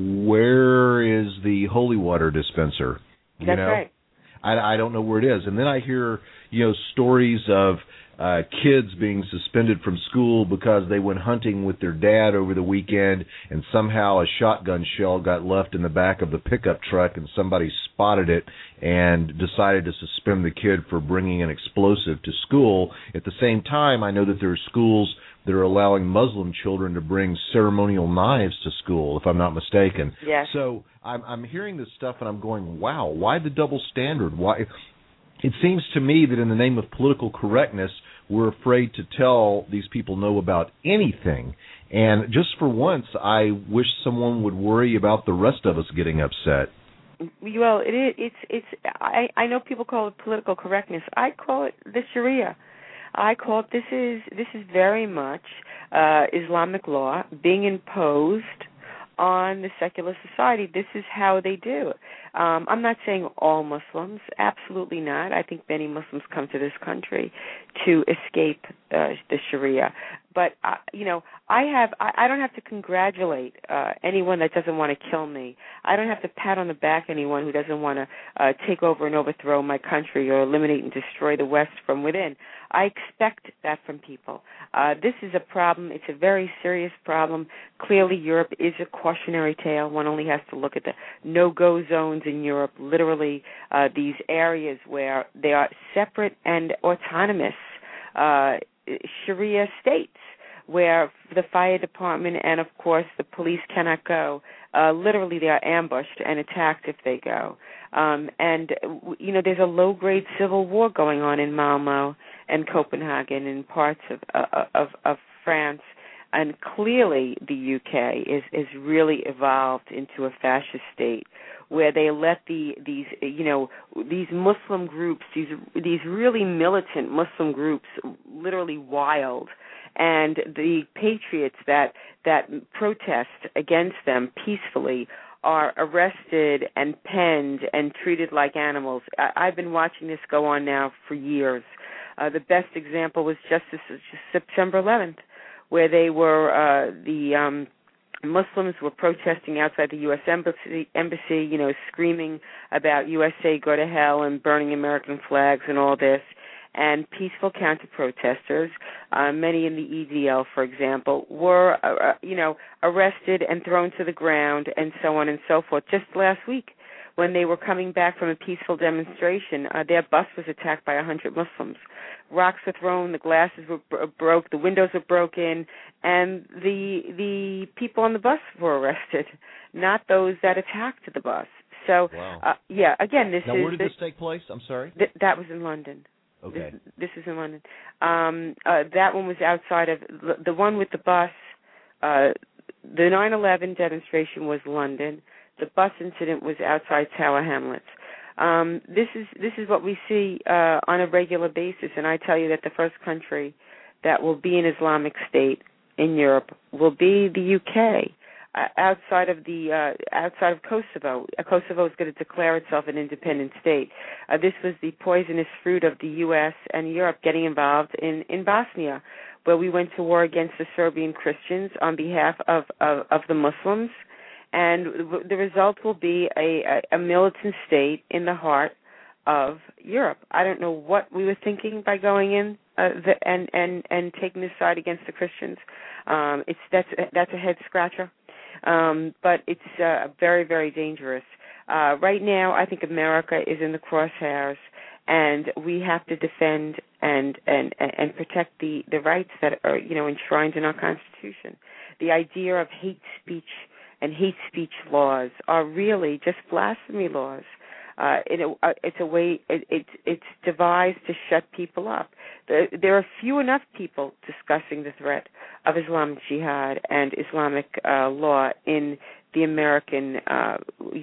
where is the holy water dispenser? You That's know? right. I, I don't know where it is. And then I hear, you know, stories of uh, kids being suspended from school because they went hunting with their dad over the weekend, and somehow a shotgun shell got left in the back of the pickup truck, and somebody spotted it and decided to suspend the kid for bringing an explosive to school. At the same time, I know that there are schools that are allowing Muslim children to bring ceremonial knives to school, if I'm not mistaken. Yes. So I'm, I'm hearing this stuff, and I'm going, wow, why the double standard? Why? It seems to me that in the name of political correctness, we're afraid to tell these people no about anything. And just for once, I wish someone would worry about the rest of us getting upset. Well, it is, it's it's. I I know people call it political correctness. I call it the Sharia. I call it this is this is very much uh, Islamic law being imposed on the secular society. This is how they do it. Um, I'm not saying all Muslims, absolutely not. I think many Muslims come to this country to escape uh, the Sharia. But, uh, you know, I have I, I don't have to congratulate uh, anyone that doesn't want to kill me. I don't have to pat on the back anyone who doesn't want to uh, take over and overthrow my country or eliminate and destroy the West from within. I expect that from people. Uh, this is a problem. It's a very serious problem. Clearly, Europe is a cautionary tale. One only has to look at the no-go zones in Europe, literally uh, these areas where they are separate and autonomous uh, Sharia states, where the fire department and, of course, the police cannot go. Uh, literally, they are ambushed and attacked if they go. Um, and, you know, there's a low-grade civil war going on in Malmo and Copenhagen and parts of, uh, of, of France. And clearly the U K is, is really evolved into a fascist state where they let the these you know these Muslim groups, these these really militant Muslim groups, literally wild, and the patriots that that protest against them peacefully are arrested and penned and treated like animals. I, I've been watching this go on now for years. Uh, the best example was just this, just September eleventh, where they were uh, the um, Muslims were protesting outside the U S embassy, embassy, you know, screaming about U S A go to hell and burning American flags and all this. And peaceful counter-protesters, uh, many in the E D L, for example, were, uh, you know, arrested and thrown to the ground and so on and so forth. Just last week, when they were coming back from a peaceful demonstration, uh, their bus was attacked by one hundred Muslims. Rocks were thrown, the glasses were bro- broke, the windows were broken, and the the people on the bus were arrested, not those that attacked the bus. So, wow. uh, yeah, again, this now, is... Now, where did this, this take place? I'm sorry? Th- that was in London. Okay. This, this is in London. Um, uh, that one was outside of... The one with the bus, uh, the nine eleven demonstration was London. The bus incident was outside Tower Hamlets. Um, this is this is what we see uh, on a regular basis, and I tell you that the first country that will be an Islamic state in Europe will be the U K. Uh, outside of the uh, outside of Kosovo, uh, Kosovo is going to declare itself an independent state. Uh, this was the poisonous fruit of the U S and Europe getting involved in, in Bosnia, where we went to war against the Serbian Christians on behalf of, of, of the Muslims. And the result will be a, a, a militant state in the heart of Europe. I don't know what we were thinking by going in uh, the, and, and, and taking this side against the Christians. Um, it's that's that's a head scratcher, um, but it's uh, very very dangerous. Uh, right now, I think America is in the crosshairs, and we have to defend and and, and protect the, the rights that are you know enshrined in our Constitution. The idea of hate speech and hate speech laws are really just blasphemy laws. Uh, it, uh, it's a way. It, it, it's devised to shut people up. There, there are few enough people discussing the threat of Islamic Jihad and Islamic uh, law in the American, uh, you know,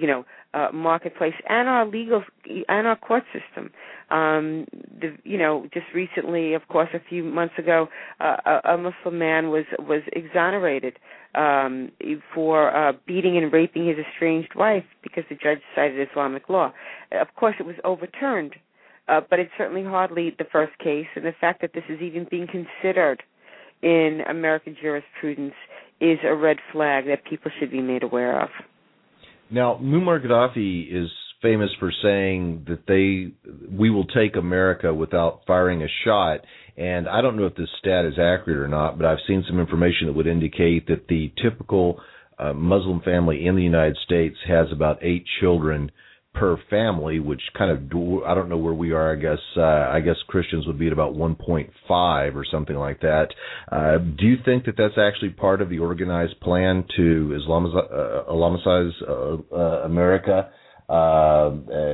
uh, marketplace and our legal and our court system. Um, the, you know, just recently, of course, a few months ago, uh, a, a Muslim man was was exonerated um, for uh, beating and raping his estranged wife because the judge cited Islamic law. Of course, it was overturned, uh, but it's certainly hardly the first case, and the fact that this is even being considered in American jurisprudence is a red flag that people should be made aware of. Now, Muammar Gaddafi is famous for saying that they we will take America without firing a shot, and I don't know if this stat is accurate or not, but I've seen some information that would indicate that the typical uh, Muslim family in the United States has about eight children per family, which kind of, I don't know where we are, I guess uh, I guess Christians would be at about one point five or something like that. Uh, do you think that that's actually part of the organized plan to Islamize, uh, Islamicize uh, uh, America, uh, uh,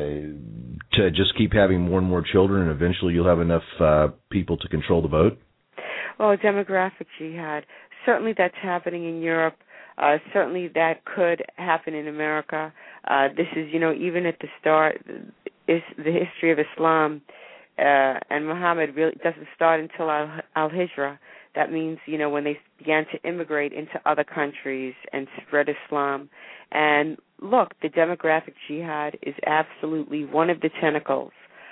to just keep having more and more children, and eventually you'll have enough uh, people to control the vote? Well, demographic jihad. Certainly that's happening in Europe. Uh, certainly that could happen in America. Uh, this is, you know, even at the start, is the history of Islam, uh, and Muhammad really doesn't start until Al- Al-Hijra. That means, you know, when they began to immigrate into other countries and spread Islam. And look, the demographic jihad is absolutely one of the tentacles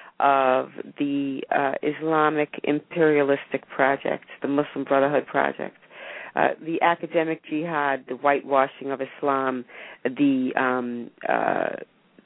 of the uh, Islamic imperialistic project, the Muslim Brotherhood project. Uh, the academic jihad, the whitewashing of Islam, the um, uh,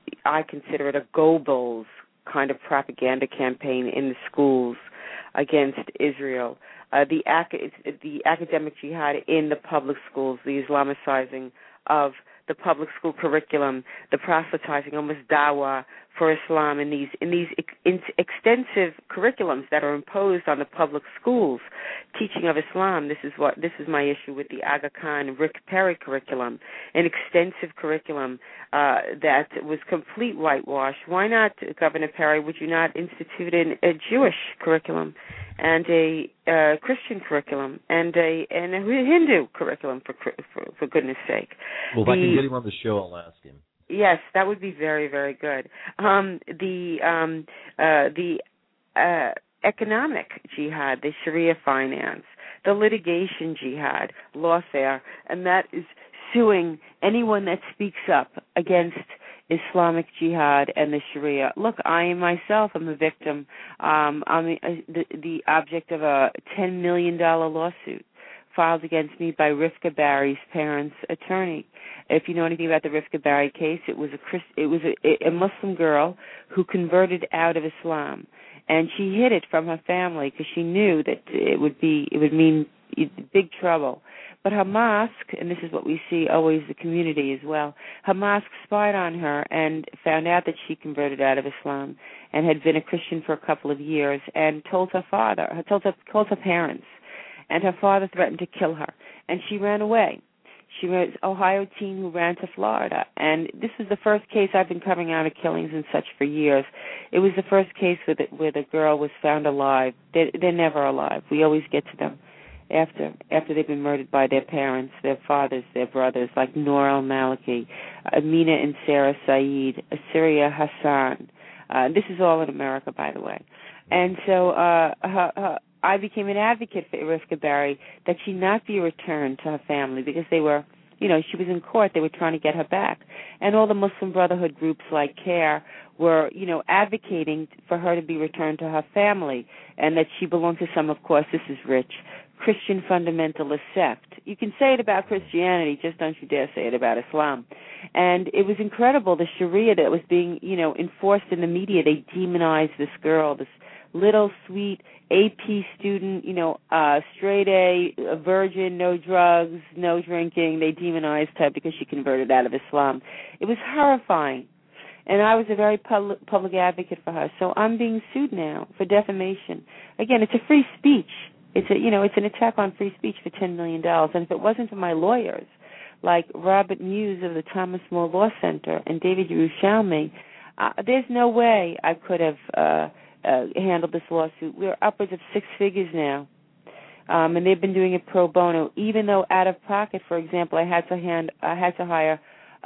I consider it a Goebbels kind of propaganda campaign in the schools against Israel. Uh, the, ac- the academic jihad in the public schools, the Islamicizing of the public school curriculum, the proselytizing, almost dawah for Islam in these in these ex- in extensive curriculums that are imposed on the public schools, teaching of Islam. This is what this is my issue with the Aga Khan Rick Perry curriculum, an extensive curriculum uh, that was complete whitewash. Why not, Governor Perry? Would you not institute an, a Jewish curriculum and a uh, Christian curriculum and a and a Hindu curriculum for for, for goodness sake? Well, if the, I can get him on the show, I'll ask him. Yes, that would be very, very good. Um, the um, uh, the uh, economic jihad, the Sharia finance, the litigation jihad, lawfare, and that is suing anyone that speaks up against Islamic jihad and the Sharia. Look, I myself am a victim. Um, I'm a, the, the object of a ten million dollars lawsuit filed against me by Rifka Barry's parents' attorney. If you know anything about the Rifka Barry case, it was a Christ, it was a, a Muslim girl who converted out of Islam, and she hid it from her family because she knew that it would be it would mean big trouble. But her mosque, and this is what we see always the community as well, her mosque spied on her and found out that she converted out of Islam and had been a Christian for a couple of years, and told her father, told her, told her parents. And her father threatened to kill her, and she ran away. She was an Ohio teen who ran to Florida, and this was the first case I've been covering out of killings and such for years. It was the first case where the, where the girl was found alive. They're, they're never alive. We always get to them after after they've been murdered by their parents, their fathers, their brothers, like Noor al-Maliki, Amina and Sarah Saeed, Asiria Hassan. Uh, this is all in America, by the way. And so uh, her, her I became an advocate for Rifka Barry that she not be returned to her family because they were, you know, she was in court. They were trying to get her back. And all the Muslim Brotherhood groups like CARE were, you know, advocating for her to be returned to her family and that she belonged to some, of course, this is rich, Christian fundamentalist sect. You can say it about Christianity, just don't you dare say it about Islam. And it was incredible, the Sharia that was being, you know, enforced in the media. They demonized this girl, this little sweet A P student, you know, uh, straight A, a virgin, no drugs, no drinking. They demonized her because she converted out of Islam. It was horrifying. And I was a very public, public advocate for her. So I'm being sued now for defamation. Again, it's a free speech. It's a, you know, it's an attack on free speech for ten million dollars. And if it wasn't for my lawyers, like Robert Muse of the Thomas More Law Center and David Yerushalmi, uh, there's no way I could have uh, uh, handled this lawsuit. We're upwards of six figures now. Um, and they've been doing it pro bono, even though out of pocket, for example, I had to hand, I had to hire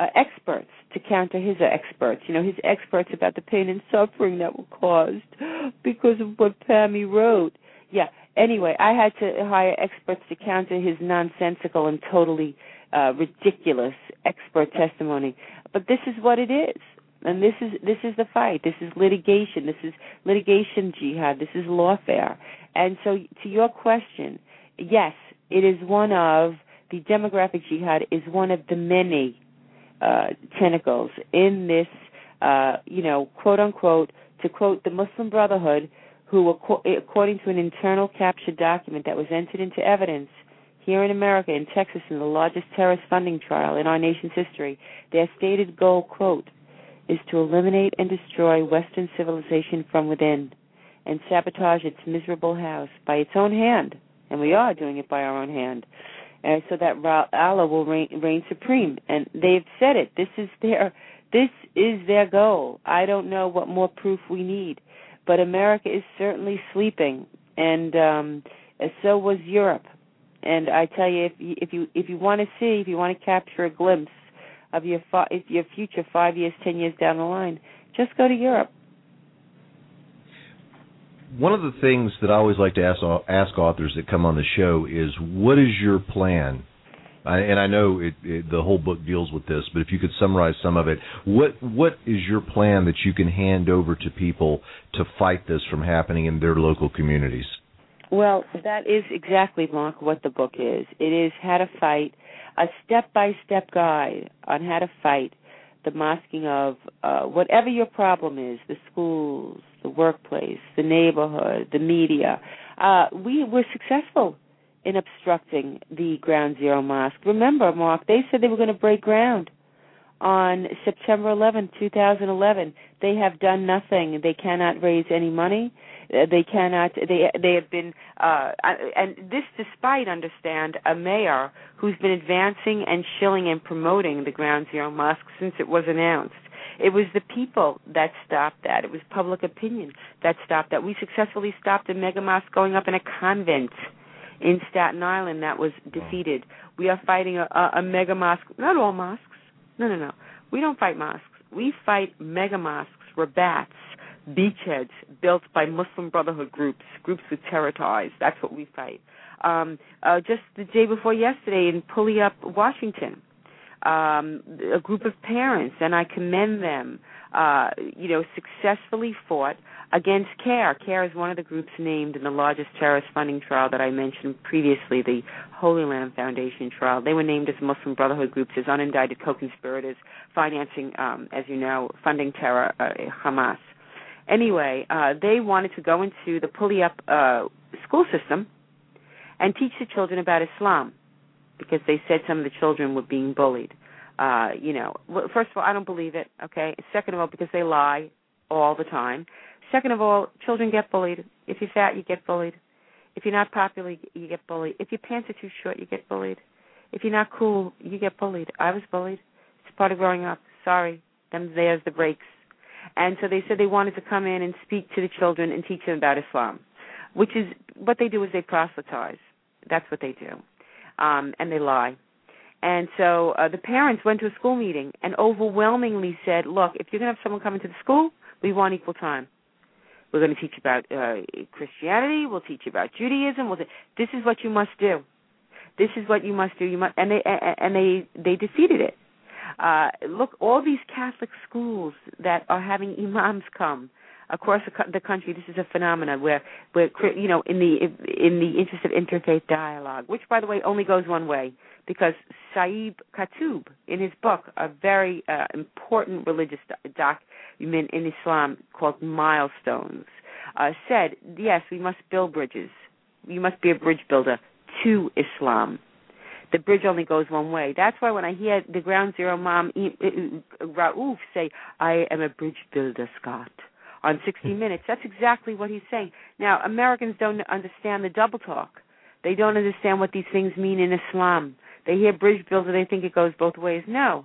uh, experts to counter his experts. You know, his experts about the pain and suffering that were caused because of what Pammy wrote. Yeah. Anyway, I had to hire experts to counter his nonsensical and totally uh, ridiculous expert testimony. But this is what it is. And this is this is the fight. This is litigation. This is litigation jihad. This is lawfare. And so to your question, yes, it is one of, the demographic jihad is one of the many uh, tentacles in this, uh, you know, quote unquote, to quote the Muslim Brotherhood, who, according to an internal captured document that was entered into evidence here in America, in Texas, in the largest terrorist funding trial in our nation's history, their stated goal, quote, is to eliminate and destroy Western civilization from within and sabotage its miserable house by its own hand, and we are doing it by our own hand, uh, so that Allah will reign, reign supreme. And they've said it. This is their this is their goal. I don't know what more proof we need, but America is certainly sleeping, and um, so was Europe. And I tell you, if you if you if you want to see, if you want to capture a glimpse of your fi- your future five years, ten years down the line, just go to Europe. One of the things that I always like to ask ask authors that come on the show is, what is your plan? I, and I know it, it, the whole book deals with this, but if you could summarize some of it, what what is your plan that you can hand over to people to fight this from happening in their local communities? Well, that is exactly, Mark, what the book is. It is how to fight, a step-by-step guide on how to fight the masking of uh, whatever your problem is, the schools, the workplace, the neighborhood, the media. Uh, we were successful in obstructing the Ground Zero Mosque. Remember, Mark, they said they were going to break ground on September eleventh, two thousand eleven. They have done nothing. They cannot raise any money. They cannot. They they have been, uh, and this despite, understand, a mayor who's been advancing and shilling and promoting the Ground Zero Mosque since it was announced. It was the people that stopped that. It was public opinion that stopped that. We successfully stopped a mega mosque going up in a convent in Staten Island that was defeated. We are fighting a, a, a mega mosque. Not all mosques. No, no, no. We don't fight mosques. We fight mega mosques, rabats, beachheads built by Muslim Brotherhood groups, groups with terror ties. That's what we fight. Um, uh, just the day before yesterday in Puyallup, Washington, um, a group of parents, and I commend them, uh, you know, successfully fought against CARE. CARE is one of the groups named in the largest terrorist funding trial that I mentioned previously, the Holy Land Foundation trial. They were named as Muslim Brotherhood groups, as unindicted co-conspirators, financing, um, as you know, funding terror, uh, Hamas. Anyway, uh, they wanted to go into the Puyallup uh, school system and teach the children about Islam, because they said some of the children were being bullied. Uh, you know, first of all, I don't believe it, okay? Second of all, because they lie all the time. Second of all, children get bullied. If you're fat, you get bullied. If you're not popular, you get bullied. If your pants are too short, you get bullied. If you're not cool, you get bullied. I was bullied. It's part of growing up. Sorry. Them, there's the breaks. And so they said they wanted to come in and speak to the children and teach them about Islam, which is what they do is they proselytize. That's what they do. Um, and they lie. And so uh, the parents went to a school meeting and overwhelmingly said, look, if you're going to have someone come into the school, we want equal time. We're going to teach you about uh, Christianity. We'll teach you about Judaism. We'll t- this is what you must do. This is what you must do. You must, and they and they they defeated it. Uh, look, all these Catholic schools that are having imams come across the country. This is a phenomenon where, where you know, in the in the interest of interfaith dialogue, which, by the way, only goes one way, because Saib Khatib, in his book, a very uh, important religious document in Islam called Milestones, uh, said, yes, we must build bridges. You must be a bridge builder to Islam. The bridge only goes one way. That's why when I hear the Ground Zero mom, Raouf, say, I am a bridge builder, Scott, on sixty minutes, that's exactly what he's saying. Now, Americans don't understand the double talk. They don't understand what these things mean in Islam. They hear bridge builder, they think it goes both ways. No.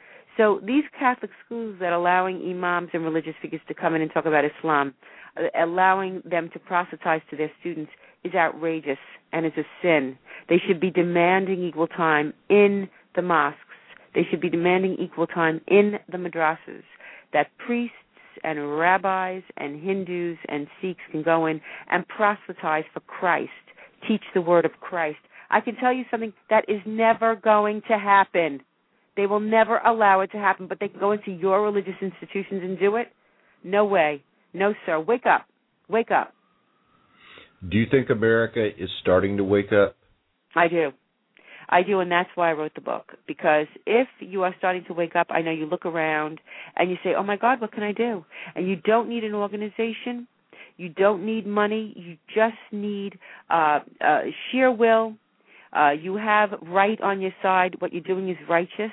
So these Catholic schools that are allowing imams and religious figures to come in and talk about Islam, uh, allowing them to proselytize to their students, is outrageous and is a sin. They should be demanding equal time in the mosques They should be demanding equal time in the madrasas, that priests and rabbis and Hindus and Sikhs can go in and proselytize for Christ, teach the word of Christ. I can tell you something, that is never going to happen. They will never allow it to happen, but they can go into your religious institutions and do it? No way. No, sir. Wake up. Wake up. Do you think America is starting to wake up? I do. I do, and that's why I wrote the book. Because if you are starting to wake up, I know you look around and you say, oh, my God, what can I do? And you don't need an organization. You don't need money. You just need uh, uh, sheer will. Uh, you have right on your side. What you're doing is righteous,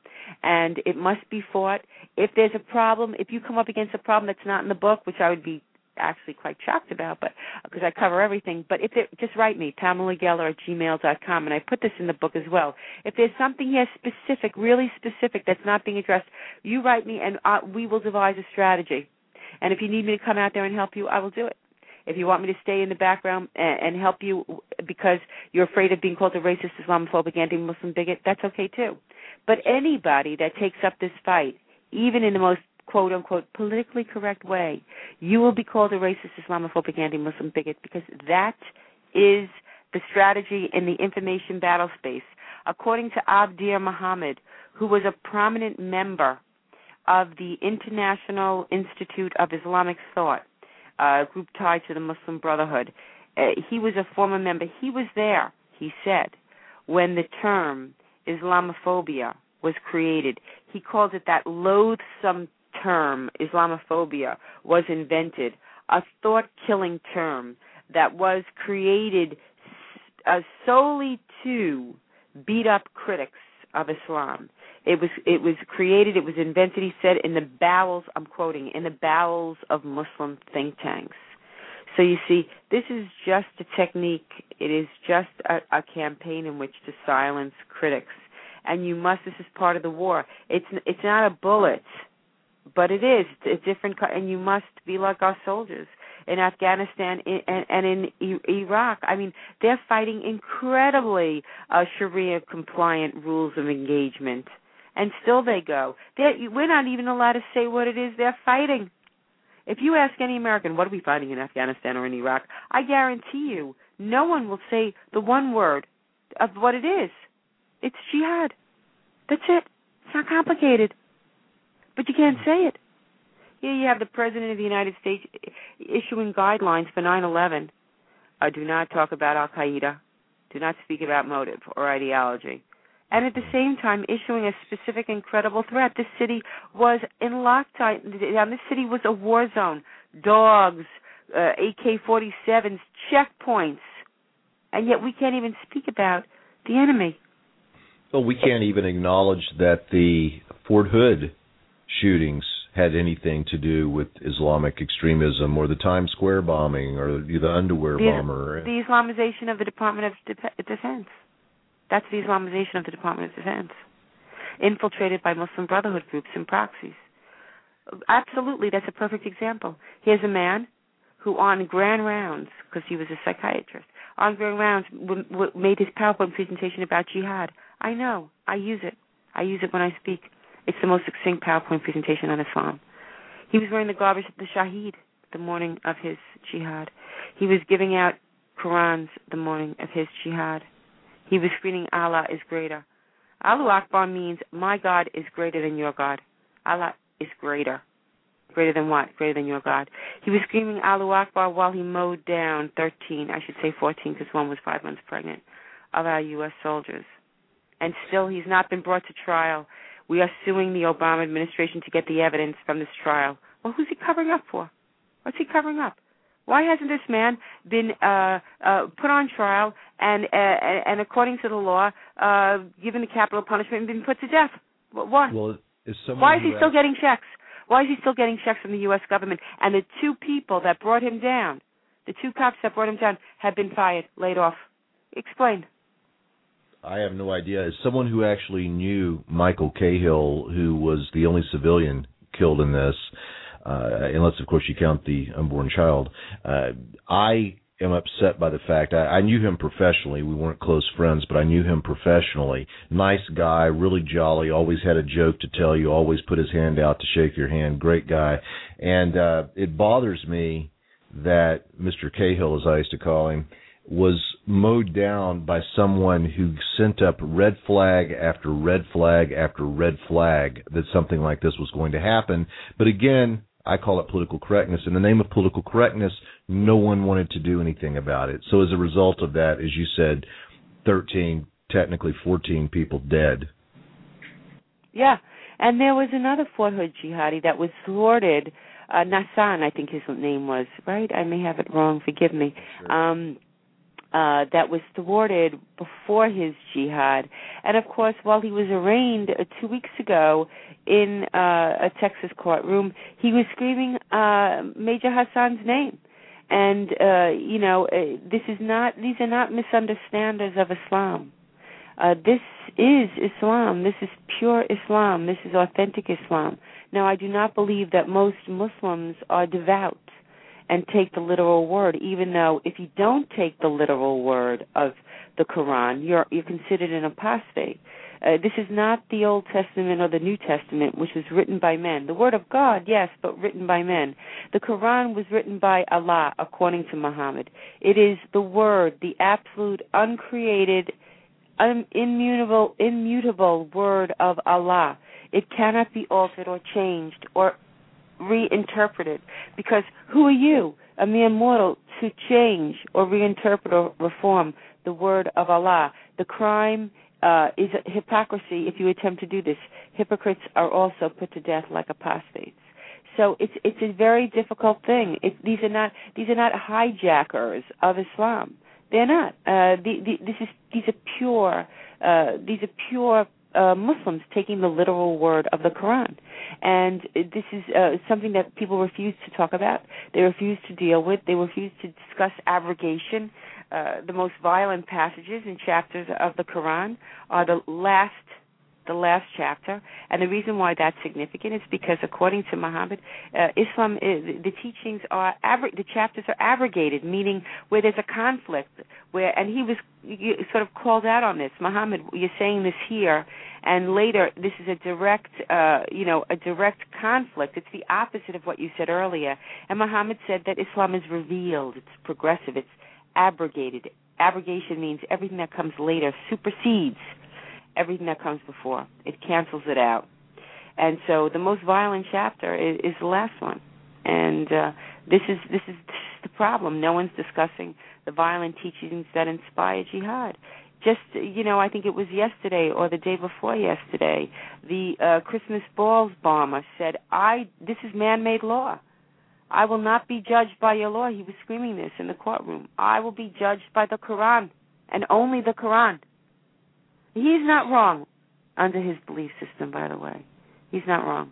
and it must be fought. If there's a problem, if you come up against a problem that's not in the book, which I would be actually quite shocked about, but because I cover everything. But if it, just write me, Pamela Geller at gmail dot com, and I put this in the book as well. If there's something here specific, really specific, that's not being addressed, you write me, and uh, we will devise a strategy. And if you need me to come out there and help you, I will do it. If you want me to stay in the background and, and help you because you're afraid of being called a racist, Islamophobic, anti-Muslim bigot, that's okay too. But anybody that takes up this fight, even in the most quote-unquote politically correct way, you will be called a racist, Islamophobic, anti-Muslim bigot, because that is the strategy in the information battle space. According to Abdir Muhammad, who was a prominent member of the International Institute of Islamic Thought, a group tied to the Muslim Brotherhood, uh, he was a former member. He was there, he said, when the term Islamophobia was created. He called it that loathsome term, Islamophobia, was invented, a thought-killing term that was created uh, solely to beat up critics of Islam. It was it was created, it was invented, he said, in the bowels, I'm quoting, in the bowels of Muslim think tanks. So you see, this is just a technique. It is just a, a campaign in which to silence critics. And you must, this is part of the war. It's it's not a bullet. But it is a different, and you must be like our soldiers in Afghanistan and in Iraq. I mean, they're fighting incredibly uh, Sharia-compliant rules of engagement, and still they go. They're, we're not even allowed to say what it is they're fighting. If you ask any American, what are we fighting in Afghanistan or in Iraq, I guarantee you no one will say the one word of what it is. It's jihad. That's it. It's not complicated. But you can't say it. Here you have the President of the United States issuing guidelines for nine eleven. Uh, do not talk about Al-Qaeda. Do not speak about motive or ideology. And at the same time, issuing a specific and credible threat. This city was in lockdown. This city was a war zone. Dogs, uh, A K forty-sevens, checkpoints. And yet we can't even speak about the enemy. Well, we can't even acknowledge that the Fort Hood shootings had anything to do with Islamic extremism or the Times Square bombing or the underwear the, bomber. The Islamization of the Department of De- Defense. That's the Islamization of the Department of Defense. Infiltrated by Muslim Brotherhood groups and proxies. Absolutely, that's a perfect example. Here's a man who on grand rounds, because he was a psychiatrist, on grand rounds w- w- made his PowerPoint presentation about jihad. I know. I use it. I use it when I speak. It's the most succinct PowerPoint presentation on Islam. He was wearing the garb of the Shaheed the morning of his jihad. He was giving out Qurans the morning of his jihad. He was screaming, Allah is greater. Allahu Akbar means, my God is greater than your God. Allah is greater. Greater than what? Greater than your God. He was screaming Allahu Akbar while he mowed down thirteen, I should say fourteen, because one was five months pregnant, of our U S soldiers. And still he's not been brought to trial. We are suing the Obama administration to get the evidence from this trial. Well, who's he covering up for? What's he covering up? Why hasn't this man been uh, uh, put on trial and, uh, and according to the law, uh, given the capital punishment and been put to death? What? Well, is Why is he still asked- getting checks? Why is he still getting checks from the U S government? And the two people that brought him down, the two cops that brought him down, have been fired, laid off. Explain. I have no idea. As someone who actually knew Michael Cahill, who was the only civilian killed in this, uh, unless, of course, you count the unborn child, uh, I am upset by the fact I, I knew him professionally. We weren't close friends, but I knew him professionally. Nice guy, really jolly, always had a joke to tell you, always put his hand out to shake your hand. Great guy. And uh, it bothers me that Mister Cahill, as I used to call him, was mowed down by someone who sent up red flag after red flag after red flag that something like this was going to happen. But again, I call it political correctness. In the name of political correctness, no one wanted to do anything about it. So as a result of that, as you said, thirteen, technically fourteen people dead. Yeah, and there was another Fort Hood jihadi that was thwarted. Uh, Nassan, I think his name was, right? I may have it wrong. Forgive me. Sure. Um, uh, that was thwarted before his jihad. And, of course, while he was arraigned uh, two weeks ago in uh, a Texas courtroom, he was screaming uh, Major Hassan's name. And, uh, you know, uh, this is not, these are not misunderstanders of Islam. Uh, this is Islam. This is pure Islam. This is authentic Islam. Now, I do not believe that most Muslims are devout and take the literal word, even though if you don't take the literal word of the Quran, you're you're considered an apostate. Uh, this is not the Old Testament or the New Testament, which was written by men. The Word of God, yes, but written by men. The Quran was written by Allah, according to Muhammad. It is the Word, the absolute, uncreated, un- immutable, immutable Word of Allah. It cannot be altered or changed or reinterpreted, because who are you, a mere mortal, to change or reinterpret or reform the Word of Allah? The crime uh, is hypocrisy if you attempt to do this. Hypocrites are also put to death like apostates. So it's it's a very difficult thing. It, these are not these are not hijackers of Islam. They're not. Uh, the, the, this is these are pure. Uh, these are pure. Uh, Muslims taking the literal word of the Quran. And this is uh, something that people refuse to talk about. They refuse to deal with. They refuse to discuss abrogation. Uh, the most violent passages and chapters of the Quran are the last the last chapter. And the reason why that's significant is because, according to Muhammad, uh, Islam, is, the teachings are, abro- the chapters are abrogated, meaning where there's a conflict, where, and he was you, sort of called out on this. Muhammad, you're saying this here, and later this is a direct, uh, you know, a direct conflict. It's the opposite of what you said earlier. And Muhammad said that Islam is revealed, it's progressive, it's abrogated. Abrogation means everything that comes later supersedes everything that comes before. It cancels it out. And so the most violent chapter is, is the last one. And uh, this is this is the problem. No one's discussing the violent teachings that inspire jihad. Just, you know, I think it was yesterday or the day before yesterday, the uh, Christmas balls bomber said, "I this is man-made law. I will not be judged by your law." He was screaming this in the courtroom. "I will be judged by the Quran and only the Quran." He's not wrong under his belief system, by the way. He's not wrong.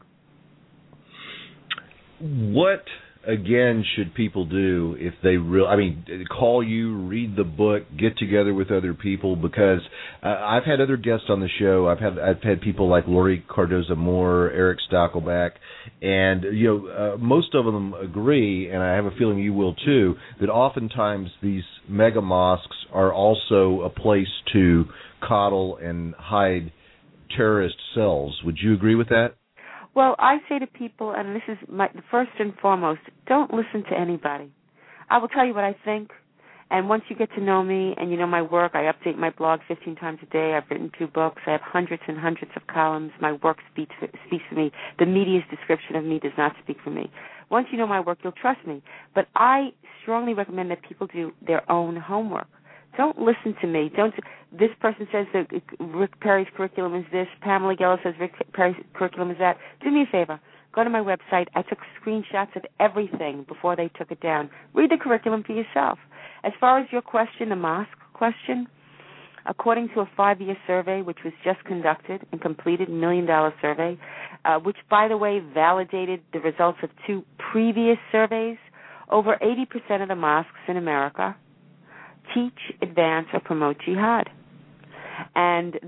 What, again, should people do if they really, I mean, call you, read the book, get together with other people? Because uh, I've had other guests on the show. I've had I've had people like Lori Cardoza-Moore, Eric Stackelbach, and you know, uh, most of them agree, and I have a feeling you will too, that oftentimes these mega mosques are also a place to coddle and hide terrorist cells. Would you agree with that? Well, I say to people, and this is my, first and foremost, don't listen to anybody. I will tell you what I think, and once you get to know me and you know my work, I update my blog fifteen times a day. I've written two books. I have hundreds and hundreds of columns. My work speaks, speaks for me. The media's description of me does not speak for me. Once you know my work, you'll trust me. But I strongly recommend that people do their own homework. Don't listen to me. Don't. This person says that Rick Perry's curriculum is this. Pamela Geller says Rick Perry's curriculum is that. Do me a favor. Go to my website. I took screenshots of everything before they took it down. Read the curriculum for yourself. As far as your question, the mosque question, according to a five-year survey which was just conducted and completed, a million-dollar survey, uh, which, by the way, validated the results of two previous surveys, over eighty percent of the mosques in America teach, advance, or promote jihad. And this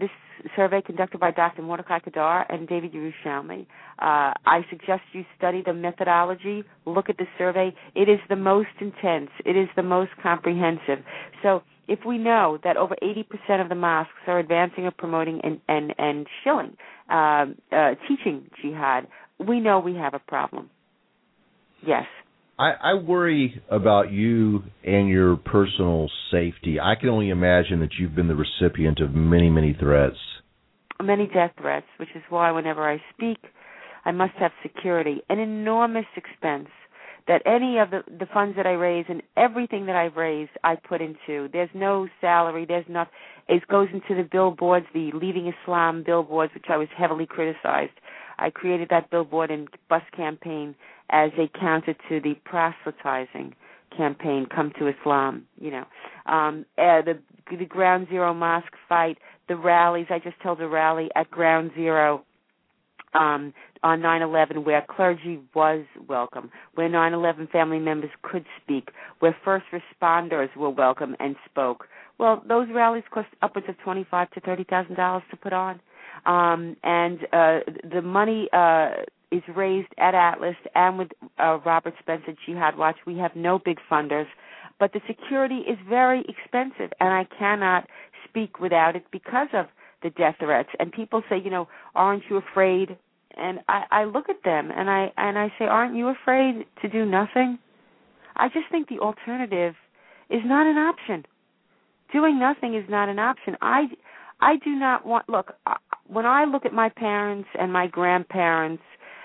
survey conducted by Doctor Mordecai Kadar and David Yerushalmi. Uh, I suggest you study the methodology, look at the survey. It is the most intense. It is the most comprehensive. So if we know that over eighty percent of the mosques are advancing or promoting and, and, and shilling, uh, uh, teaching jihad, we know we have a problem. Yes. I, I worry about you and your personal safety. I can only imagine that you've been the recipient of many, many threats. Many death threats, which is why whenever I speak, I must have security, an enormous expense that any of the, the funds that I raise and everything that I've raised, I put into. There's no salary. There's not. It goes into the billboards, the Leaving Islam billboards, which I was heavily criticized. I created that billboard and bus campaign as a counter to the proselytizing campaign, Come to Islam, you know. Um, uh, the, the Ground Zero Mosque fight, the rallies. I just held a rally at Ground Zero um, on nine eleven where clergy was welcome, where nine eleven family members could speak, where first responders were welcome and spoke. Well, those rallies cost upwards of twenty-five thousand to thirty thousand dollars to put on. Um, and uh, the money uh, is raised at Atlas and with uh, Robert Spencer Jihad Watch. We have no big funders, but the security is very expensive, and I cannot speak without it because of the death threats. And people say, you know, aren't you afraid? And I, I look at them and I and I say, aren't you afraid to do nothing? I just think the alternative is not an option. Doing nothing is not an option. I I do not want, look, when I look at my parents and my grandparents,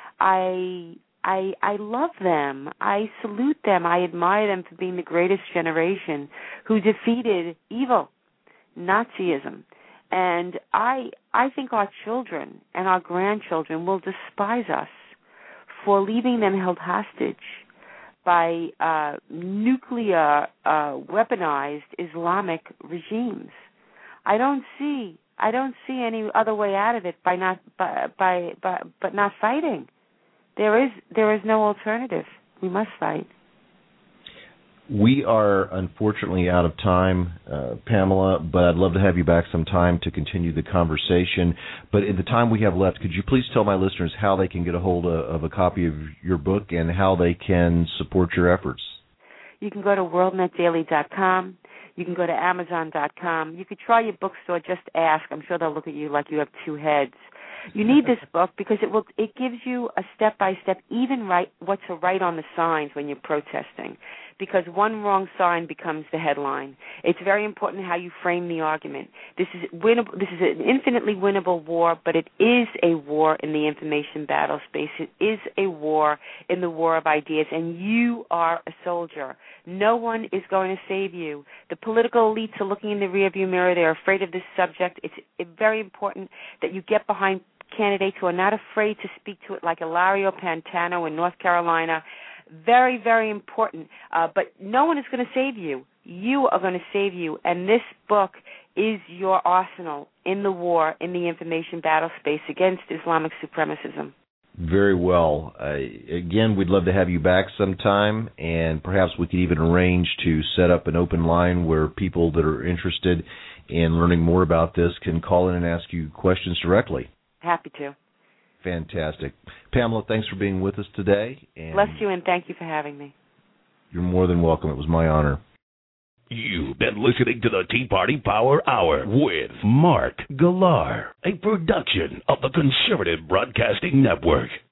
I I I love them. I salute them. I admire them for being the greatest generation who defeated evil, Nazism. And I I think our children and our grandchildren will despise us for leaving them held hostage by uh, nuclear uh, weaponized Islamic regimes. I don't see I don't see any other way out of it by not by, by, by but not fighting. There is there is no alternative. We must fight. We are unfortunately out of time, uh, Pamela, but I'd love to have you back sometime to continue the conversation. But in the time we have left, could you please tell my listeners how they can get a hold of, of a copy of your book and how they can support your efforts? You can go to world net daily dot com. You can go to amazon dot com. You could try your bookstore. Just ask. I'm sure they'll look at you like you have two heads. You need this book because it will. It gives you a step-by-step, even right what to write on the signs when you're protesting, because one wrong sign becomes the headline. It's very important how you frame the argument. This is winnable. This is an infinitely winnable war, but it is a war in the information battle space. It is a war in the war of ideas, and you are a soldier. No one is going to save you. The political elites are looking in the rearview mirror. They're afraid of this subject. It's very important that you get behind candidates who are not afraid to speak to it, like Ilario Pantano in North Carolina. Very, very important. Uh, but no one is going to save you. You are going to save you. And this book is your arsenal in the war, in the information battle space against Islamic supremacism. Very well. Uh, again, we'd love to have you back sometime, and perhaps we could even arrange to set up an open line where people that are interested in learning more about this can call in and ask you questions directly. Happy to. Fantastic. Pamela, thanks for being with us today. And bless you, and thank you for having me. You're more than welcome. It was my honor. You've been listening to the Tea Party Power Hour with Mark Galar, a production of the Conservative Broadcasting Network.